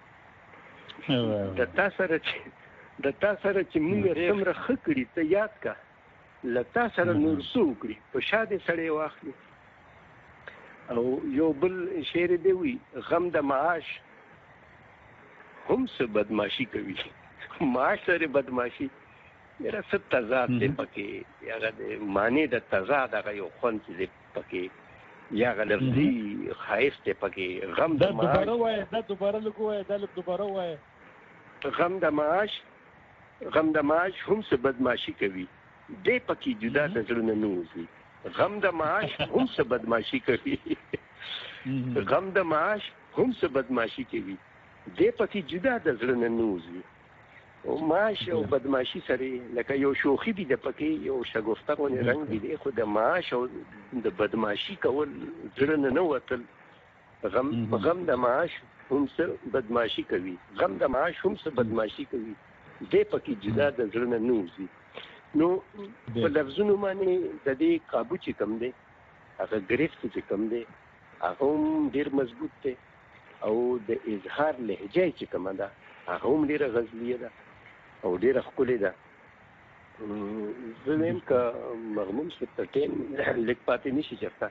د تا سره چې د تا سره چې مونږ سمره ښه کړي ته یاد کا له تا سره نور څه وکړي په شا دې سړی واخلي او یو بل شعر دی وی غم د معاش هم څه بدماشي کوي معاش سره بدماشي میرا څه تضاد دی پکې هغه د معنی د تضاد هغه یو خوند چې دی پکې یا هغه لفظي ښایست دی پکې غم د معاش دا دوباره وایه دا دوباره لږ وایه دا لږ دوباره وایه غم د معاش غم د معاش هم څه بدماشي کوي دی پکې جدا د زړه نه نوځي غم د معاش هم څه بدماشي کوي غم د معاش هم څه بدماشي کوي دې پکې جدا د زړه نه نوځي او معاش او بدماشي سره لکه یو شوخي دي د پکې یو شګفته غونې رنګ دی خو د معاش او د بدماشي کول زړه نه نه وتل غم غم د معاش هم څه بدماشي کوي غم د معاش هم څه بدماشي کوي دې پکې جدا د زړه نه نوځي نو په لفظونو باندې د دې قابو چې کم دی هغه گرفت چې کم دی هغه هم ډېر مضبوط دی او د اظهار لهجه چې کومه ده هغه هم ډېره غزلیه ده او ډېره ښکلې ده زه وایم که مغموم صاحب ته ټایم لږ پاتې نه شي چېرته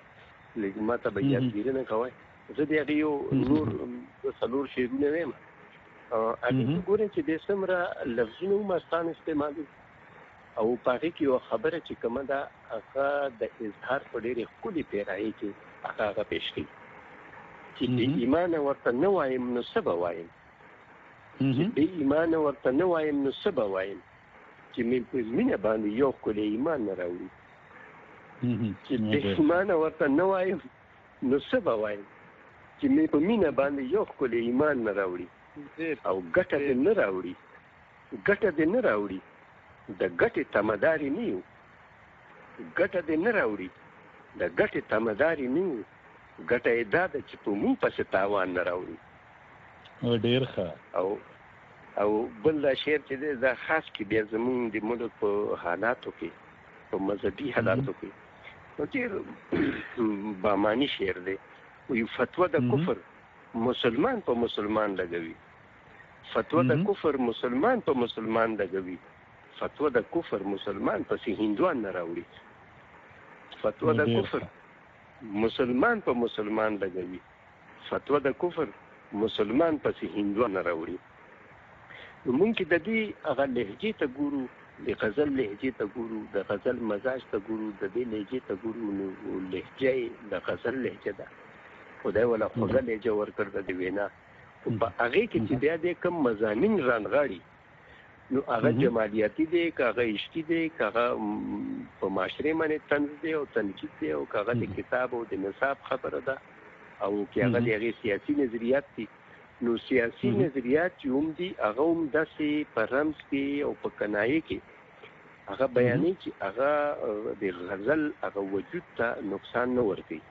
لږ ما ته به یادګیري نه کوئ. زه د هغې یو نور څلور شعرونه ویم هغې کې ګورئ چې د څومره لفظونه هم آسان استعمالوي او په هغې کې یوه خبره چې کومه ده هغه د اظهار په ډېرې ښکلې پیرایي کې هغه هغه پېښ کوي چې بې ایمانه ورته نه وایم نو څه به وایم، چې بې ایمانه ورته نه وایم نو څه به وایم، چې مې په مینه باندې یو ښکلی ایمان نه راوړي، چې بې ایمانه ورته نه وایم نو څه به وایم، چې مې په مینه باندې یو ښکلی ایمان نه راوړي او ګټه دې نه راوړي، ګټه دې نه راوړي د ګټې تمداري نه یو، ګټه دې نه راوړي د ګټې تمداري نه یو، ګټه یې دا ده چې په مونږ پسې تاوان نه راوړي. ډېر ښه. او او بل دا شعر چې دی دا خاص کې بیا زمونږ د ملک په حالاتو کې په مذهبي حالاتو کې نو ډېر باماني شعر دی. وایي فتوا د کفر مسلمان په مسلمان لګوي، فتوا د کفر مسلمان په مسلمان لګوي، فتوا د کفر مسلمان پسې هندوان نه راوړي، فتوا د کفر مسلمان په مسلمان لګوي، فتوا د کفر مسلمان پسې هندوان نه راوړي. نو مونږ کې د دې هغه لهجې ته ګورو، د غزل لهجې ته ګورو، د غزل مزاج ته ګورو، د دې لهجې ته ګورو، نو لهجه یې د غزل لهجه ده، خدای والا خوږه لهجه ورکړه د دې وینا. په هغې کې چې بیا دې کوم مضامین رانغاړي نو هغه جمالیاتي دی که هغه عشقي دی که هغه په معاشرې باندې طنز دی او تنقید دی او که هغه د کتاب او د نصاب خبره ده او که هغه د هغې سیاسي نظریات دي، نو سیاسي نظریات چې هم دي هغه هم داسې په رمز کې او په کنایې کې هغه بیانوي چې هغه د غزل هغه وجود ته نقصان نه ورکوي.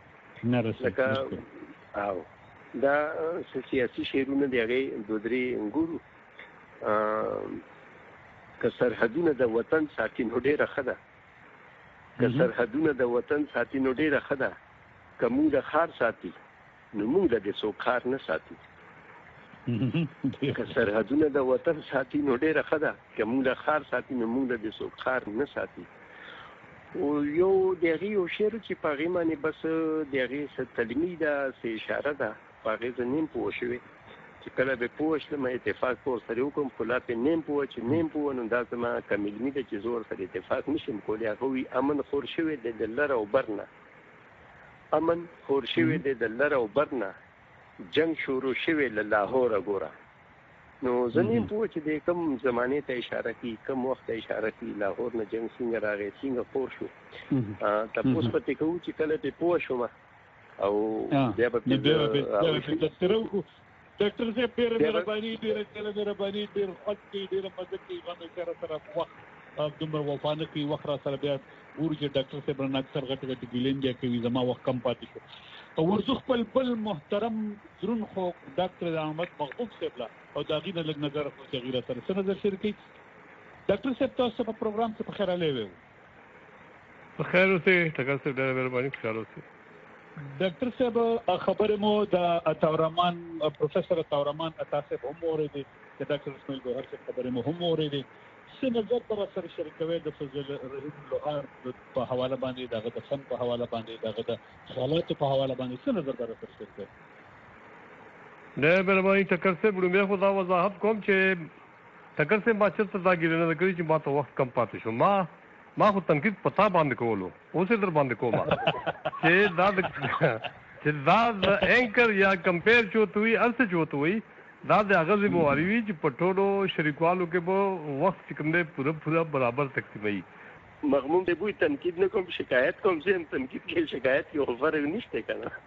لکه او دا سیاسي شعرونه د هغې دو درې ګورو. که سرحدونه د وطن ساتي نو ډېره ښه ده، که سرحدونه د وطن ساتي نو ډېره ښه ده، که موږ د ښار ساتي نو موږ د دې څوک ښار نه ساتي، که سرحدونه د وطن ساتي نو ډېره ښه ده، که موږ د ښار ساتي نو موږ د دې څوک ښار نه ساتي. او یو د هغې یو شعر چې په هغې باندې بس د هغې څه تلمي ده، څه اشاره ده، په هغې زه نیم پوه شوې چې کله به پوه شلم اتفاق په ورسره وکړم، خو لا پې نیم پوه چې نیم پوه نو دا زما کم علمي ده چې زه ورسره اتفاق نشم کولی. هغه وایي امن خور شوی دی د لر او بر نه، امن خور شوی دی د لر او بر نه، جنګ شروع شوی له لاهوره ګوره. نو زه نیم پوه چې د کوم زمانې ته اشاره کوي، کوم وخت ته اشاره کوي، لاهور نه جنګ څنګه راغی، څنګه خور شو. تپوس پرې کوو چې کله پې پوه شوم او بیا به پې ډاکټر صاحب ډېره مهرباني، ډېره ډېره مهرباني، ډېر خوښ کوي، ډېره مزه کوي، غم سره سره وخت دومره وفا نه کوي، وخت را سره بیا ګورو چې ډاکټر صاحب رانه اکثر غټې غټې ګیلې بیا کوي، زما وخت کم پاتې شو. ورزو خپل بل محترم درون خو ډاکټر احمد محبوب صاحب لا او د هغې نه لږ نظر اخلو چې هغې را سره څه نظر شریک کوي. ډاکټر صاحب تاسو په پروګرام کې په خیر راغلی وی. په خیر اوسئ ډاکټر صاحب، ډېره مهرباني، خوشحاله اوسئ. ډاکټر صاحب خبرې مو د عطاورحمان پروفیسر عطاورحمان عطا صاحب هم اورېدې، د ډاکټر اسماعیل ګوهر صاحب خبرې مو هم اورېدې. څه نظر به راسره شریکوئ د فضل رحیم لوهار په حواله باندې، د هغه د فن په حواله باندې، د هغه د خیالاتو په حواله باندې څه نظر به راسره شریکوئ؟ ډېره مهرباني ټکر صاحب. لومړی خو دا وضاحت کوم چې ټکر صاحب ما چېرته دا ګیله نه ده کړې چې ما ته وخت کم پاتې شو. ما ما خو تنقید په تا باندې کولو، اوس یې در باندې کوم چې دا چې دا د اینکر یا کمپیر چې ورته وي هر څه چې ورته وي دا د هغه ذمہواري وي چې په ټولو شریکوالو کې به وخت چې کوم دی پوره پوره برابر تقسیموي. مغموم دی بوی تنقید نه کوم، شکایت کوم. زه هم تنقید کې شکایت کې خو فرق نشته که نه.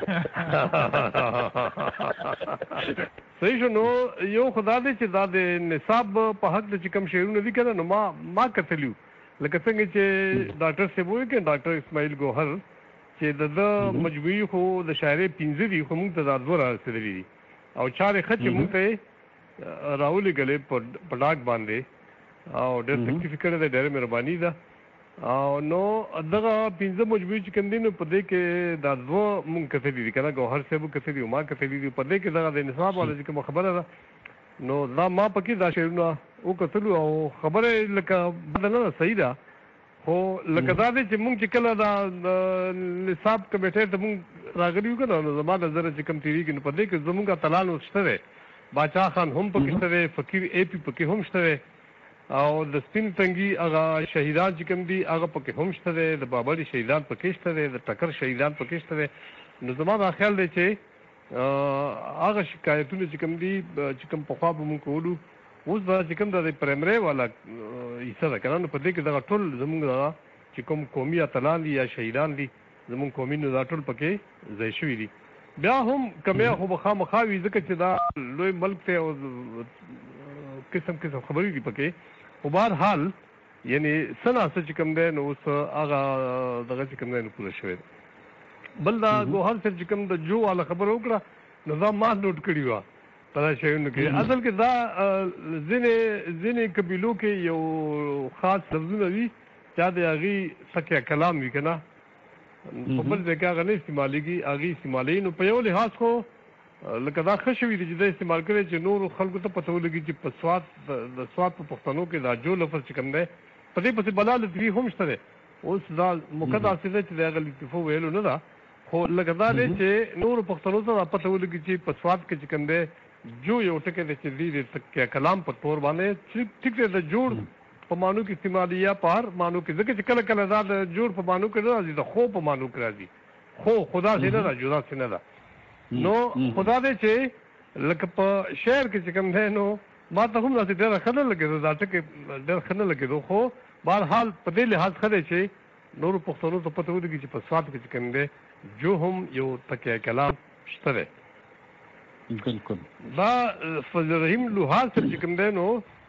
صحیح شو. نو یو خدا دی چې دا د نصاب په حق د چې کوم شعرونه دي که نه، نو ما ما کتلي لکه څنګه چې ډاکټر صاحب وایي که ډاکټر اسماعیل ګوهر چې د ده مجموعي خو د شاعرۍ پنځه دي، خو موږ ته دا دوه را رسېدلي دي او چارې ښه چې موږ ته یې راولېږلې په ډاک باندې او ډېر تکلیف یې کړی دی، ډېره مهرباني ده. او نو دغه پنځه مجموعي چې کوم دي نو په دې کې دا دوه موږ کتلي دي که نه، ګوهر صاحب کتلي او ما کتلي دي. په دې کې دغه د نصاب والا چې کومه خبره ده نو دا ما پکې دا شعرونه وکتلو او خبره لکه بده نه ده، صحیح ده، خو لکه دا دی چې مونږ چې کله دا نصاب کمیټې ته مونږ راغلي یو که نه، نو زما نظر چې کوم تېرېږي نو په دې کې زمونږ اتلان اوس شته دی. باچا خان هم پکې شته دی، فقیر اے پي پکې هم شته دی، او د سپین تنګي هغه شهیدان چې کوم دي هغه پکې هم شته دی، د بابړي شهیدان پکې شته دی، د ټکر شهیدان پکې شته دی. نو زما دا خیال دی چې هغه شکایتونه چې کوم دي چې کوم پخوا به مونږ کولو، اوس به چې کوم د پرایمري والا حصه ده که نه، نو په دې کې دغه ټول زمونږ دغه چې کوم قومي اتلان دي یا شهیدان دي زمونږ قومي، نو دا ټول پکې ځای شوي دي. بیا هم کمیا خو به خامخا وي ځکه چې دا لوی ملک دی او قسم قسم خبرې دي پکې. خو بهرحال یعنې څه ناسه چې کوم دی نو اوس هغه دغه چې کوم دی نو پوره شوی دی. بل دا ګوهر صاحب چې کوم د جو والا خبره وکړه نو دا ما نوټ کړي وه په دا شیانو کې. اصل کې دا ځینې ځینې قبیلو کې یو خاص لفظونه وي چا د هغې سکه کلام وي که نه، په بل ځای کې هغه نه استعمالېږي، هغې استعمالوي. نو په یو لحاظ خو لکه دا ښه شوي دي چې دا استعمال کړی چې نورو خلکو ته پته ولګي چې په سوات د سوات په پښتنو کې دا جو لفظ چې کوم دی په دې پسې بلا لطفي هم شته دی. اوس دا موقع داسې ده چې د هغه لطفو ویلو نه ده، خو لکه دا دی چې نورو پښتنو ته دا پته ولګي چې په سوات کې چې کوم دی جو یو ټکی دی چې دی د کلام په طور باندې ټیک دی د جوړ په معنو کې استعمالي یا په هر معنو کې، ځکه چې کله کله دا د جوړ په معنو کې نه راځي، د خو په معنو کې راځي. خو خدا سې نه ده، جدا سې نه ده. نو خدا دی چې لکه په شعر کې چې کوم دی نو ما ته هم داسې ډېره ښه نه لګېدو، دا ټکې ډېر ښه نه لګېدو. خو بهرحال په دې لحاظ ښه دی چې نورو پښتنو ته پته ولګي چې په سوات کې چې کوم دی جو هم یو تکیه کلام شته دی. بالکل دا فضل رحیم لوهار صاحب چې کوم دی نو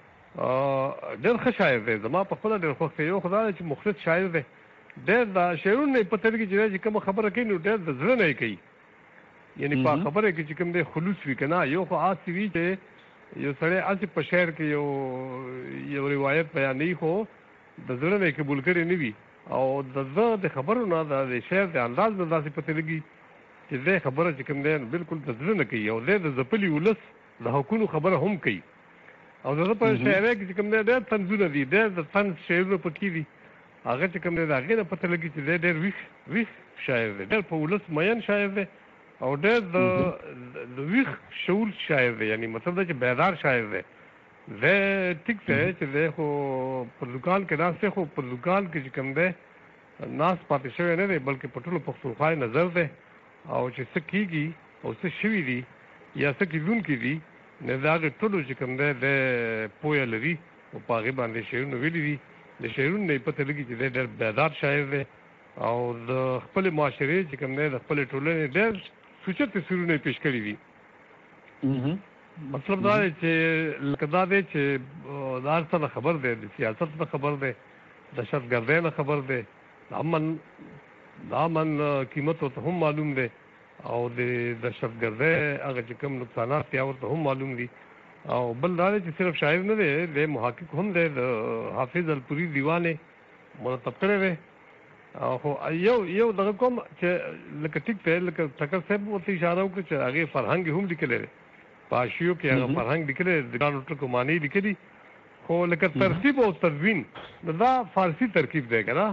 ډېر ښه شاعر دی، زما په خپله ډېر خوښ دی. یو خو دا دی چې مخلص شاعر دی، ډېر دا شعرونه یې پته لګي چې چې کومه خبره کوي نو ډېر د زړه نه یې کوي، یعنې په خبره کې چې کوم دی خلوص وي که نه. یو خو هسې وي چې یو سړی هسې په شعر کې یو یو روایت بیانوي خو د زړه نه یې قبول کړی نه وي، او د ده د خبرو نه د شعر د انداز نه داسې پته لګي چې دی خبره چې کوم دی بالکل د زړه نه کوي، او دی د ځپلي ولس د حقونو خبره هم کوي. او د ده په شاعرۍ کې چې کوم دی ډېر طنزونه دي، ډېر د طنز شعرونه پکې دي، هغه چې کوم دی د هغې نه پته لګي چې دی ډېر ویښ ویښ شاعر دی، ډېر په ولس مین شاعر دی، او ډېر د د ویښ شعور شاعر دی، یعنې مطلب دا چې بیدار شاعر دی. دی ټیک دی چې دی خو په دوکان کې ناست دی، خو په دوکان کې چې کوم دی ناست پاتې شوی نه دی، بلکې په ټولو پښتونخوا نظر دی، او چې څه کېږي او څه شوي دي یا څه کېدونکي دي نو د هغې ټولو چې کوم دی دی پویه لري او په هغې باندې شعرونه ویلي دي. د شعرونو نه یې پته لګي چې دی ډېر بیدار شاعر دی، او د خپلې معاشرې چې کوم دی د خپلې ټولنې ډېر سوچت تصویرونه یې پیش کړي دي. مطلب دا دی چې لکه دا دی چې د هر څه نه خبر دی، د سیاست نه خبر دی، د دهشتګردۍ نه خبر دی، د امن د امن قیمت ورته هم معلوم دی، او د دهشتګردۍ هغه چې کوم نقصانات دي ورته هم معلوم دي. او بل دا دی چې صرف شاعر نه دی، د محقق هم دی، د حافظ الپوري دیوان یې مرتب کړی دی. خو یو یو دغه کوم چې لکه ټیک دی، لکه ټکر صاحب ورته اشاره وکړه چې هغې فرهنګ هم لیکلی دی، په حاشیو کې هغه فرهنګ لیکلی دی، د ګڼو ټکو معنی لیکلي، خو لکه ترتیب او تدوین نو دا فارسي ترکیب دی که نه.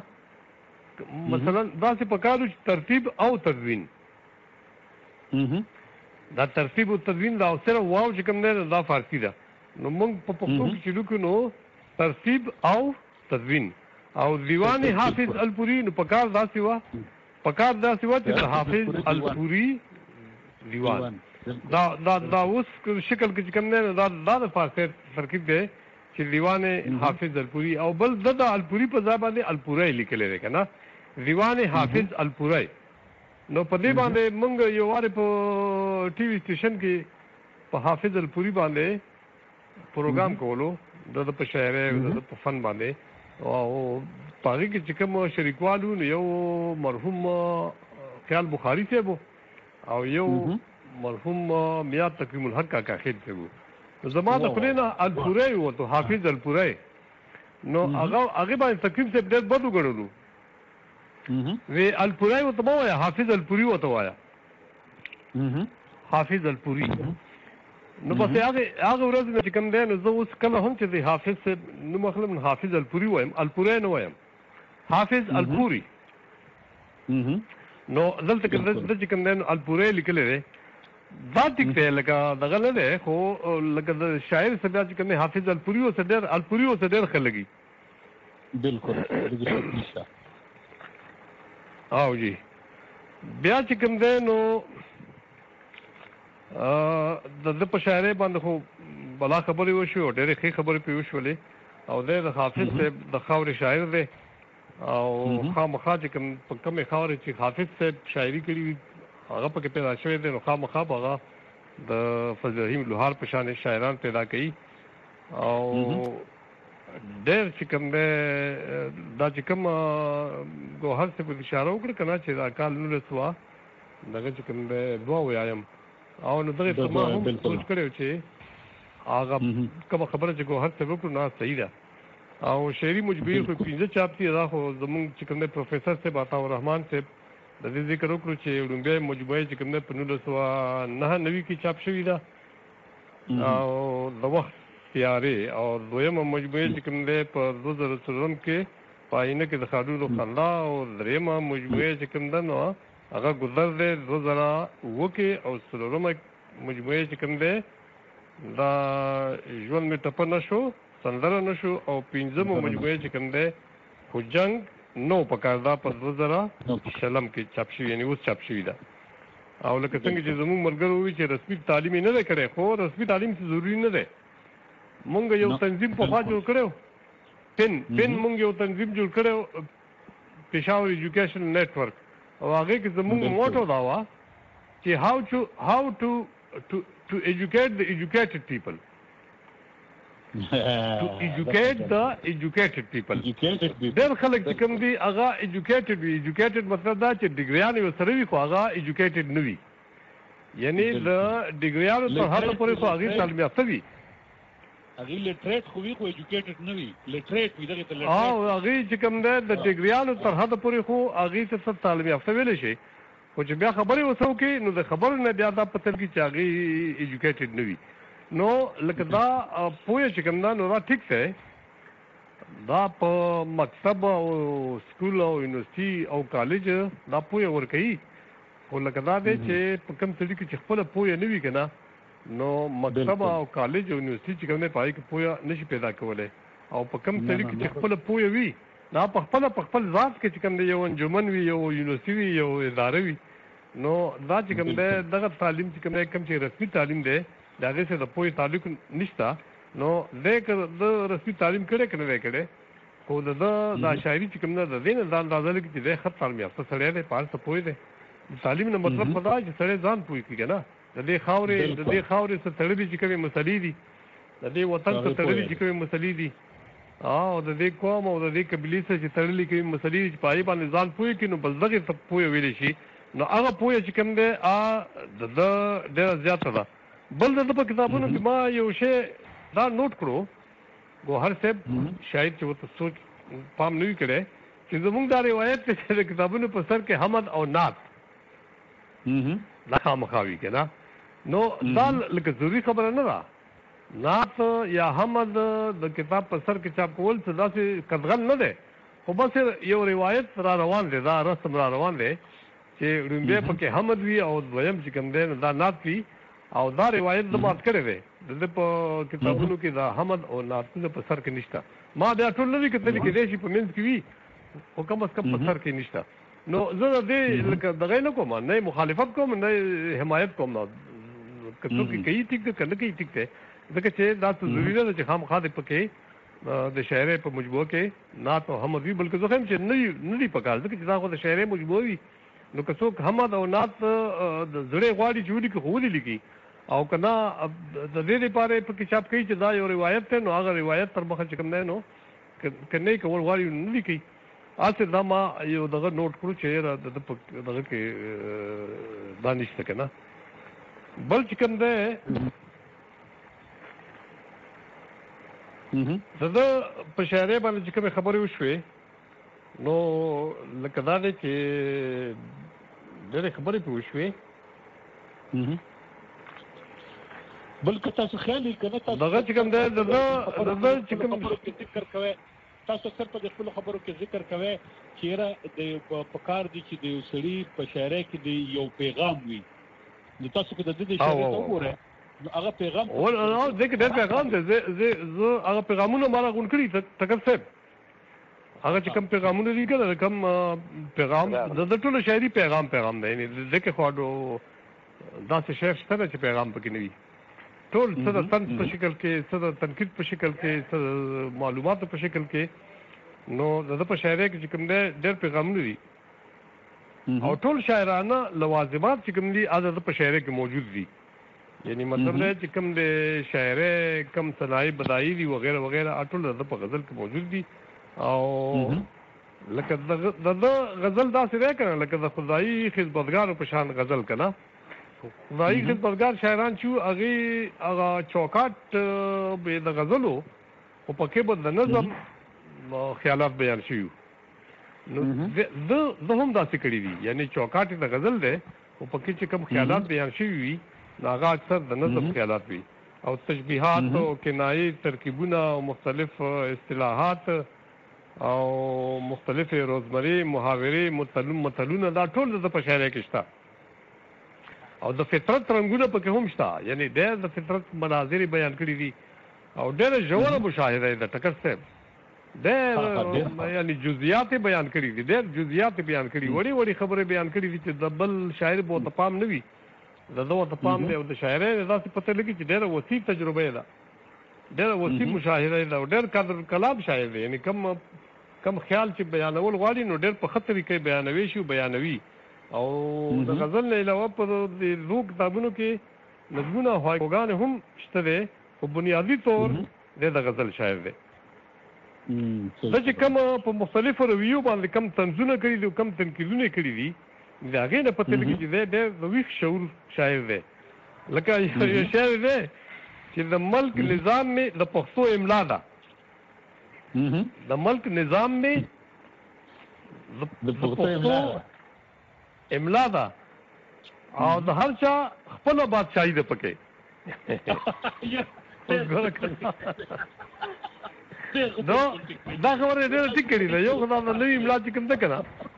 مثلا داسې پکار و چې ترتیب او تدوین، دا ترتیب او تدوین دا صرف واو چې کوم دی دا فارسي ده. نو موږ په پښتو کې چې لیکو نو ترتیب او تدوین. او دیوان حافظ الپوري نو پکار داسې وه پکار داسې وه چې د حافظ الپوري دیوان دا دا دا اوس شکل کې چې کوم دی نو دا دا د فارسي ترکیب دی چې دیوان حافظ الپوري، او بل د د الپوري په ځای باندې الپوری لیکلی دی که نه، دیوان حافظ الپوری. نو په دې باندې موږ یو وارې په ټي وي سټیشن کې په حافظ الپوري باندې پروګرام کولو، د ده په شاعرۍ د ده په فن باندې، او په هغې کې چې کوم شریکوال وو نو یو مرحوم خیال بخاري صاحب او یو مرحوم میا تقویم الحق کاکا خیل صاحب وو. نو زما د خولې نه الپوری ووتو، حافظ الپوری. نو هغه هغې باندې تقویم صاحب ډېر بد وګڼلو، وی الپوری ورته مه وایه، حافظ الپوري ورته وایه، حافظ الپوري. نو بس هغه هغه ورځ چې کوم دی نو زه اوس کله هم چې د حافظ صاحب نوم اخلم نو حافظ الپوري وایم، الپوری نه وایم. حافظ الپوري نو دلته کې د چې کوم دین الپوري لیکل دی دا ټیک دی لکه دغه نه دی خو لکه د شاعر څه بیا چې کوم حافظ الپوري او څه ډېر الپوري او څه ډېر ښه لګي بالکل او جی بیا چې کوم دی نو د د په شاعرۍ باندې خو بلا خبرې وشوې او ډېرې ښې خبرې پرې وشولې او دی د حافظ صاحب د خاورې شاعر دی او خامخا چې کوم په کومې خاورې چې حافظ صاحب شاعري کړې وي هغه پکې پیدا شوی دی نو خامخا به هغه د فضل رحیم لوهار په شانې شاعران پیدا کوي او ډېر چې کوم دی دا چې کوم ګوهر صاحب اشاره وکړه که نه چې دا کال نولس سوه دغه چې کوم دی دوه ویایم او نو دغې ته ما هم سوچ کړی چې هغه کومه خبره چې ګوهر صاحب وکړو نه صحیح ده او شعري مجبور خو پنځه چاپ دي دا خو زمونږ چې کوم دی پروفیسر صاحب عطاالرحمن صاحب د دې ذکر وکړو چې لومبۍ مجموعه چې کوم دی په نولس سوه نهه نوي کې چاپ شوې ده او د وخت تیارې او دویمه مجموعه چې کوم دی په دوه زره څلورم کې په آینه کې د خالونو خندا او دریمه مجموعه چې کوم ده نو هغه ګذر دی دوه زره اووه کې او څلورمه مجموعه چې کوم دی دا ژوند مې ټپه نه شو سندره نه شو او پنځمه مجموعه چې کوم دی خو جنګ نو پکار دا په دوه زره شلم کې چاپ شوي یعنې اوس چاپ شوي ده او لکه څنګه چې زموږ ملګرو ووایي چې رسمي تعلیم یې نه دی کړی خو رسمي تعلیم څه ضروري نه دی مونږ یو تنظیم پخوا جوړ کړی پن پن مونږ یو تنظیم جوړ کړی پېښور ایجوکیشن نیټورک او هغې کې زموږ موټو دا وه چې how to how to to to educate the educated people to educate the educated people ډېر خلک چې کوم دي هغه educated وي educated مطلب دا چې ډګریان یې ورسره وي خو هغه educated نه وي یعنې د ډګریانو تر حده پورې خو هغې تعلیم یافته وي هغې لټریټ خو وي خو ایجوکیټډ نه وي لټریټ وي دغې ته او هغې چې کوم دی د ډګریانو تر حده پورې خو هغې ته څه تعلیم یافته ویلی شي خو چې بیا خبرې ورسره وکړي نو د خبرو نه بیا دا پته لګي چې هغې ایجوکیټډ نه وي نو لکه دا پوهه چې کوم ده نو دا ټیک دی دا په مکتب او سکول او یونیورسټي او کالج دا پوهه ورکوي خو لکه دا دی چې په کوم سړي کې چې خپله پوهه نه وي که نه نو مکتب او کالج او یونیورسټي چې کوم دی په هغې کې پوهه نشي پیدا کولی او په کوم سړي کې چې خپله پوهه وي دا په خپله په خپل ذات کې چې کوم دی یو انجمن وي یو یونیورسټي وي یو اداره وي نو دا چې کوم دی دغه تعلیم چې کوم دی کوم چې رسمي تعلیم دی د هغې سره د پوهې تعلق نشته نو دی که د رسمي تعلیم کړی که نه دی کړی خو د ده دا شاعري چې کوم ده د دې نه دا اندازه لګي چې دی ښه تعلیم یافته سړی دی په هر څه پوه دی د تعلیم نه مطلب په دا چې سړی ځان پوه کړي که نه د دې خاورې د دې خاورې څه تړلې چې کومې مسلې دي د دې وطن څه تړلې چې کومې مسلې دي او د دې قوم او د دې قبیلې څه چې تړلې کومې مسلې دي چې په هغې باندې ځان پوه کړي نو بس دغې ته پوهه ویلی شي نو هغه پوهه چې کوم دی د ده ډېره زیاته ده بل د په کتابونو کې ما یو شی دا نوٹ کړو ګوهر صاحب شاید چې ورته سوچ پام نه وي کړی چې زموږ دا روایت دی چې د کتابونو په سر کې حمد او نعت دا خامخا وي که نه نو دا لکه ضروري خبره نه ده نعت یا حمد د کتاب په سر کې چاپ کول څه داسې قدغن نه دی خو بس یو روایت را روان دی دا رسم را روان دی چې لومبۍ پکې حمد وي او دویم چې کوم دی دا نعت وي او دا روایت د مات کړی دی د ده په کتابونو کې دا حمد او نعتونه په سر کې نشته ما بیا ټول نه وي کتلي کېدای شي په منځ کې وي خو کم از کم په سر کې نشته نو زه د دې لکه دغه نه کوم نه مخالفت کوم نه حمایت کوم نه که څوک یې کوي ټیک ده که نه کوي ټیک دی ځکه چې دا څه ضروري نه ده چې خامخا دې پکې د شاعرۍ په مجموعه کې نعت او حمد وي بلکې زه ښیم چې نه دي پکار ځکه چې دا خو د شاعرۍ مجموعه وي نو که څوک حمد او نعت د زړې غواړي چې ولیکي خو ولیکي او که نه د دې لپاره پکې چاپ کوي چې دا یو روایت دی نو هغه روایت تر مخه چې کوم دی نو که نه یې کول غواړي نه لیکي هسې دا ما یو دغه نوٹ کړو چې یاره د ده په دغه کې دا نشته که نه بل چې کوم دی د ده په شاعرۍ باندې چې کومې خبرې وشوې نو لکه دا دی چې ډېرې خبرې پرې وشوې بلکې تاسو خیال یې که نه تاسو دغه چې کوم دی د ده د ده چې کوم ذکر کوئ تاسو اکثر په خپل خبرو کې ذکر کوئ چې را د پکار دي چې د یو سړي په شاعرۍ کې د یو پیغام وي نو تاسو کې د دې شاعرۍ ته وګورئ نو هغه پیغام ول نو ځکه ډېر پیغام دی زه زه هغه پیغامونه ما راغون کړي ټکر صاحب هغه چې کوم پیغامونه دي کله کوم پیغام د ټولو شاعري پیغام پیغام دی یعنی ځکه خو داسې شعر شته چې پیغام پکې نه وي ټول څه د طنز په شکل کې څه د تنقید په شکل کې څه د معلوماتو په شکل کې نو د په شاعرۍ کې چې کوم دی ډېر پیغامونه دي او ټول شاعرانه لوازمات چې کوم دي هغه په شاعرۍ کې موجود دي یعنی مطلب دی چې کوم د شاعرۍ کم صنایع بدایي دي وغیرہ وغیرہ ټول د په غزل کې موجود دي او لکه د غزل داسې دی که نه لکه د خدایي خدمتګارو په شان غزل که نه خدایي خدمتګار شاعران چې هغې هغه چوکاټ به د غزلو خو پکې به د نظم خیالات بیان شوي نو زه زه هم داسې کړي دي یعنی چوکاټ د غزل دی خو پکې چې کوم خیالات بیان شوي وي نو هغه اکثر د نظم خیالات وي او تشبیهات او کنایي ترکیبونه او مختلف اصطلاحات او مختلف روزمرې محاورې متلونه دا ټول د په شاعرۍ کې شته او د فطرت رنګونه پکې هم شته یعنی ډېر د فطرت مناظر بیان کړي دي او ډېره ژوره مشاهده ده ټکر صاحب ډېر یعنی جزئیات بیان کړي دي ډېر جزئیات بیان کړي وړي وړي خبرې بیان کړي دي چې د بل شاعر به ورته پام نه وي د ده ورته پام دی او د شاعرۍ داسې پته لګي چې ډېره وسیع تجربه ده ډېره وسیع مشاهده ده او ډېر قدر کلام شاعر دی یعنی کم کم خیال چې بیانول غواړي نو ډېر په ښه طریقې بیانوي شي بیانوي او د غزل نه علاوه په د لوګ کتابونو کې نظمونه او هایګوګانې هم شته دی خو بنیادي طور دی د غزل شاعر دی دا چې کوم په مختلفو رویو باندې کم طنزونه کړي دي کم تنقیدونه کړي دي د هغې نه پته لګي چې دی ډېر د ویښ شعور شاعر دی لکه یو شاعر دی چې د ملک نظام مې د پښتو املا ده د ملک نظام مې د پښتو املا ده او د هر چا خپله بادشاهي ده پکې نو دا خبره ډېره ټیک کړې ده یو خو دا نوې املا چې کوم ده که نه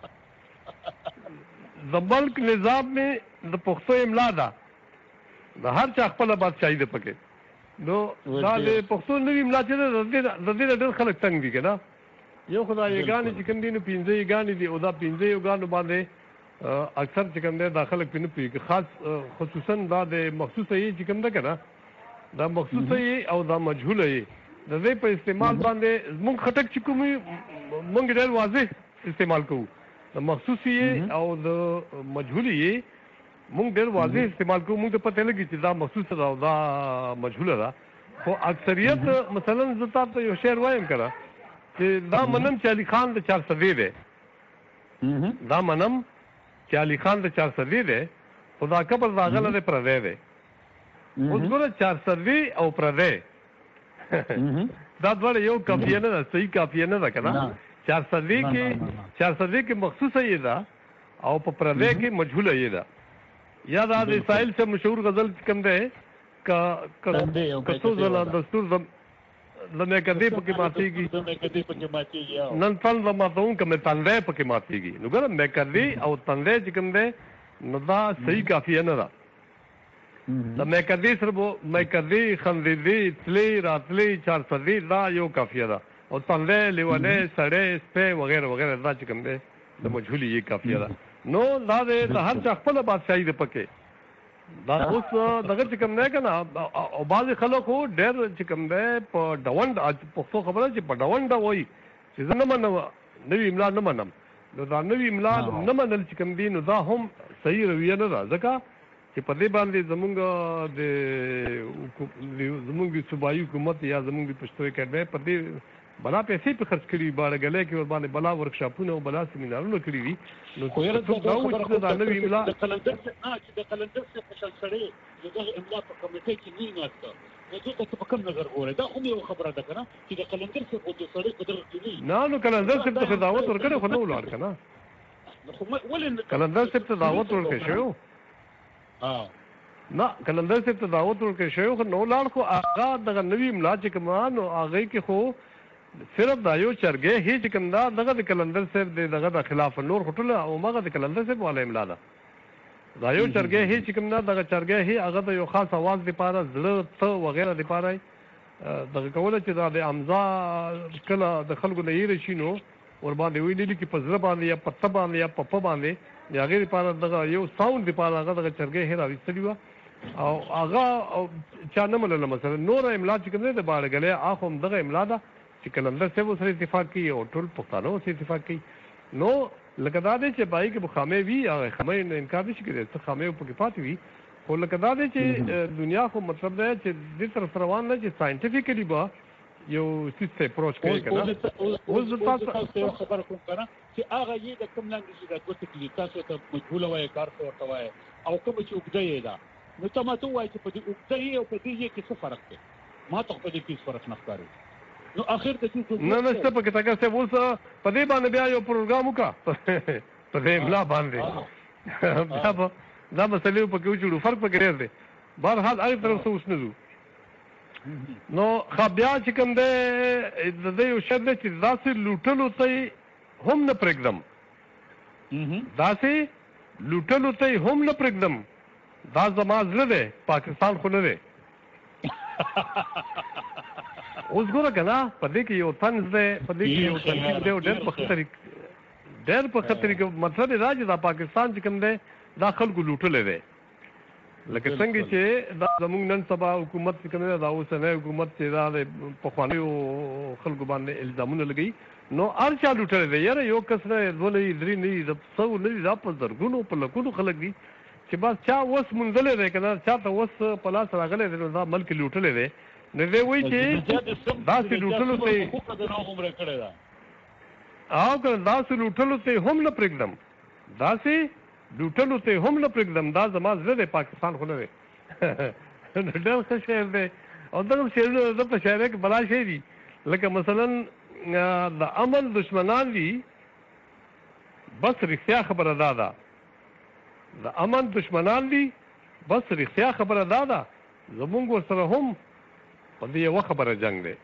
د ملک نظام مې د پښتو املا ده د هر چا خپله بادشاهي ده پکې نو دا د پښتو نوې املا چې ده د دې نه ډېر خلک تنګ دي که نه یو خو دا یګانې چې کوم دي نو پنځه یګانې دي او دا پنځه یګانو باندې اکثر چې کوم دی دا خلک پې نه پوهېږي خاص خصوصا دا د مخصوصه یې چې کوم ده که نه دا مخصوصه یې او دا مجهوله یې د دې په استعمال باندې زمونږ خټک چې کوم مونږ ډېر واضح استعمال کوو د مخصوص یې او د مجهولې یې مونږ ډېر واضح استعمال کوو مونږ ته پته لګي چې دا مخصوصه ده او دا مجهوله ده خو اکثریت مثلا زه تا ته یو شعر وایم که نه چې دا منم چې علي خان د چار صدې دی دا منم چې علي خان د چار صدې دی خو دا قبر د هغه نه پردی دی اوس ګوره چار صدې او پردی دا دواړه یو کافیه نه ده صحیح کافیه نه ده که نه چار صدې کې چار صدې کې مخصوصه یې ده او په پردی کې مجهوله یې ده یا دا د ساحل سے مشهور غزل کوم دی که څو ځله دستور لمې کدی پکې ماتېږي نن تن د ماتون که مې تندی پکې ماتېږي نو ګوره مې کدی او تندی چې کوم دی نو دا صحیح کافیه نه ده د مې کدی سره به مې کدی خندېدې تلې راتلې چار صدې دا یو کافیه ده او تندی لیونی سړی سپی وغیره وغیره دا چې کوم دی د مجهولي یې کافیه ده نو دا د هر چا خپله بادشاهي ده پکې دا اوس دغه چې کوم دی که نه او بعضې خلک خو ډېر چې کوم دی په ډونډ پښتو خبره چې په ډونډه وایي چې زه نه منم نوې املا نه منم نو دا نوې املا نه منل چې کوم دي نو دا هم صحیح رویه نه ده ځکه چې په دې باندې زمونږ د زمونږ د صوبایي حکومت یا زمونږ د پښتو اکاډمۍ په دې بلا پیسې په خرڅ کړي باړګلې کې ور باندې بلا ورکشاپونه او بلا سیمینارونه کړي دي نو څوک دا و چې دا نوې املا د قلندر څخه چې د قلندر څخه خوشحال سړی دغه املا په کمیټې کې نه ناسته نو دې ته په کوم نظر ګورې دا خو یو خبره ده که نه چې د قلندر څخه د سړی په دغه کې نه نه نو قلندر صاحب ته دعوت ورکړی خو نه ولاړ که نه قلندر صاحب ته دعوت ورکړی شوی نه قلندر صاحب ته دعوت ورکړی شوی خو نه ولاړ خو هغه دغه نوې املا چې کومه نو هغې کې خو صرف دا یو چرګې هیڅ کوم دا دغه د کلندر صاحب د دغه د خلاف نور خټل او مغه د کلندر صاحب والا املا ده دا یو چرګې هیڅ کوم نه دغه چرګې هي هغه د یو خاص आवाज لپاره زړه ته وغیرہ لپاره دغه کوله چې دا د امزا کله د خلکو نه یې شینو ور باندې ویلې کې په زړه باندې یا پته باندې یا پپه باندې یا غیر لپاره دغه یو ساوند لپاره هغه دغه چرګې هي راوستلی و او هغه چا نه مله مثلا نور املا چې کوم نه د باړګلې اخم دغه املا ده چې کلندر صاحب سره اتفاق کوي او ټول پښتانه سره اتفاق کوي نو لکه دا دی چې پای کې بخامه وی هغه خمه نه انکار نشي کېدای څه خمه په کې پاتې وي خو لکه دا دی چې دنیا خو مطلب دی چې د طرف روان نه چې ساينټیفیکلی به یو سیستم اپروچ کوي کنه اوس تاسو خبر کوم کنه چې هغه یې د کوم لاندې چې د کوټ کې تاسو ته مجهوله وای کار ورته وای او کوم چې وګړي دا نو ته ماته وای چې په دې وګړي او په دې کې څه فرق دی ما ته په دې کې څه فرق نه ښکاري نو اخر ته چې نه نه څه پکې تاګه څه اوس په دې باندې بیا یو پروګرام وکړه په دې املا باندې دا به دا مسلې په کې وچړو فرق پکې راځي بهرحال هغه طرف څه اوس نه ځو نو خبیا چې کوم دی د دې یو شرط چې داسې لوټلو ته هم نه پرېږدم داسې لوټلو ته هم نه پرېږدم دا زما زړه دی پاکستان خو نه دی اوس ګوره که نه په دې کې یو طنز دی په دې کې یو تنظیم دی او ډېر په ښه طریقه ډېر په ښه طریقه مطلب یې دا چې دا پاکستان چې کوم دی دا خلکو لوټلی دی لکه څنګه چې دا زموږ نن سبا حکومت چې کوم دی دا اوسنی حکومت چې دا د پخوانیو خلکو باندې الزامونه لګوي نو هر چا لوټلی دی یاره یو کس نه دوه نه وي درې نه وي څو نه وي دا په زرګونو په لکونو خلک دي چې بس چا اوس موندلی دی که نه چا ته اوس په لاس راغلی دی نو دا ملک لوټلی دی نو دی وایي چې داسې لوټلو ته او که داسې لوټلو ته هم نه پرېږدم داسې لوټلو ته هم نه پرېږدم دا زما زړه دی پاکستان خو نه دی ډېر ښه شعر دی او دغه شعرونه د په شاعرۍ کې بلا شی دي لکه مثلا د امن دشمنان دي بس رښتیا خبره دا ده د امن دشمنان دي بس رښتیا خبره دا ده زمونږ ورسره هم په دې یوه خبره جنګ دی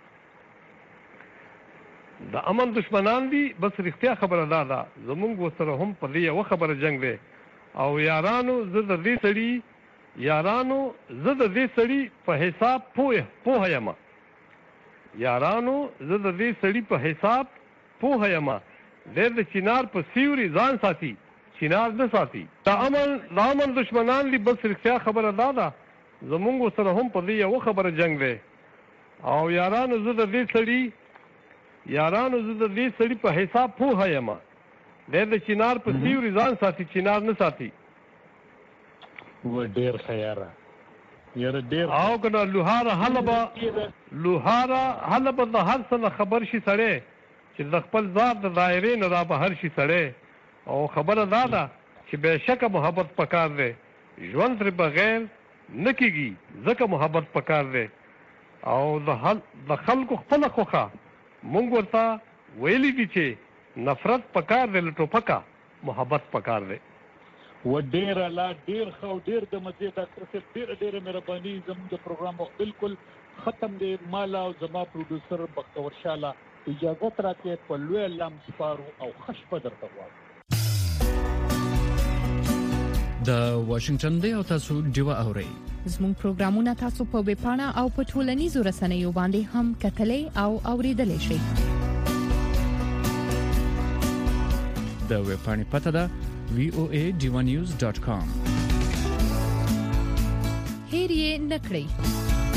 د امن دشمنان دي بس رښتیا خبره دا ده زمونږ ورسره هم په دې یوه خبره جنګ دی او یارانو زه د دې سړي یارانو زه د دې سړي په حساب پوه پوه یم یارانو زه د دې سړي په حساب پوه یم دی د چنار په سیوري ځان ساتي چنار نه ساتي د امن د امن دشمنان دي بس رښتیا خبره دا ده زمونږ سره هم په دې یوه خبره جنګ دی او یارانو زه د دې سړي یارانو زه د دې سړي په حساب پوه یم دی د چنار په سیوري ځان ساتي چنار نه ساتي و ډېر ښه یاره یاره ډېر او که نه لوهاره هله به لوهاره هله به د هر څه نه خبر شي سړی چې د خپل ذات د دایرې نه را بهر شي سړی او خبره دا ده چې بېشکه محبت پکار دی ژوند ترې بغیر نه کېږي ځکه محبت پکار دی او د خلکو خپله خوښه مونږ ورته ویلي دي چې نفرت پکار دی له ټوپکه محبت پکار دی و ډېر لا ډېر ښه او ډېر د مزې ډاکټر صاحب ډېره ډېره مهرباني زموږ د پروګرام وخت بالکل ختم دی مالا او زما پروډوسر بختور شاله اجازت راکړئ په لوی الله سپارو او ښه شپه درته غواړم د واشنگټن دی او تاسو ډیوه اورئ زموږ پروګرامونه تاسو په ویب پاڼه او په ټولنیزو رسنیو باندې هم کتلای او اوریدلای شئ د ویب پاڼې پته ده وی او ای ډیوا نیوز ډاټ کام هیر یې نکړئ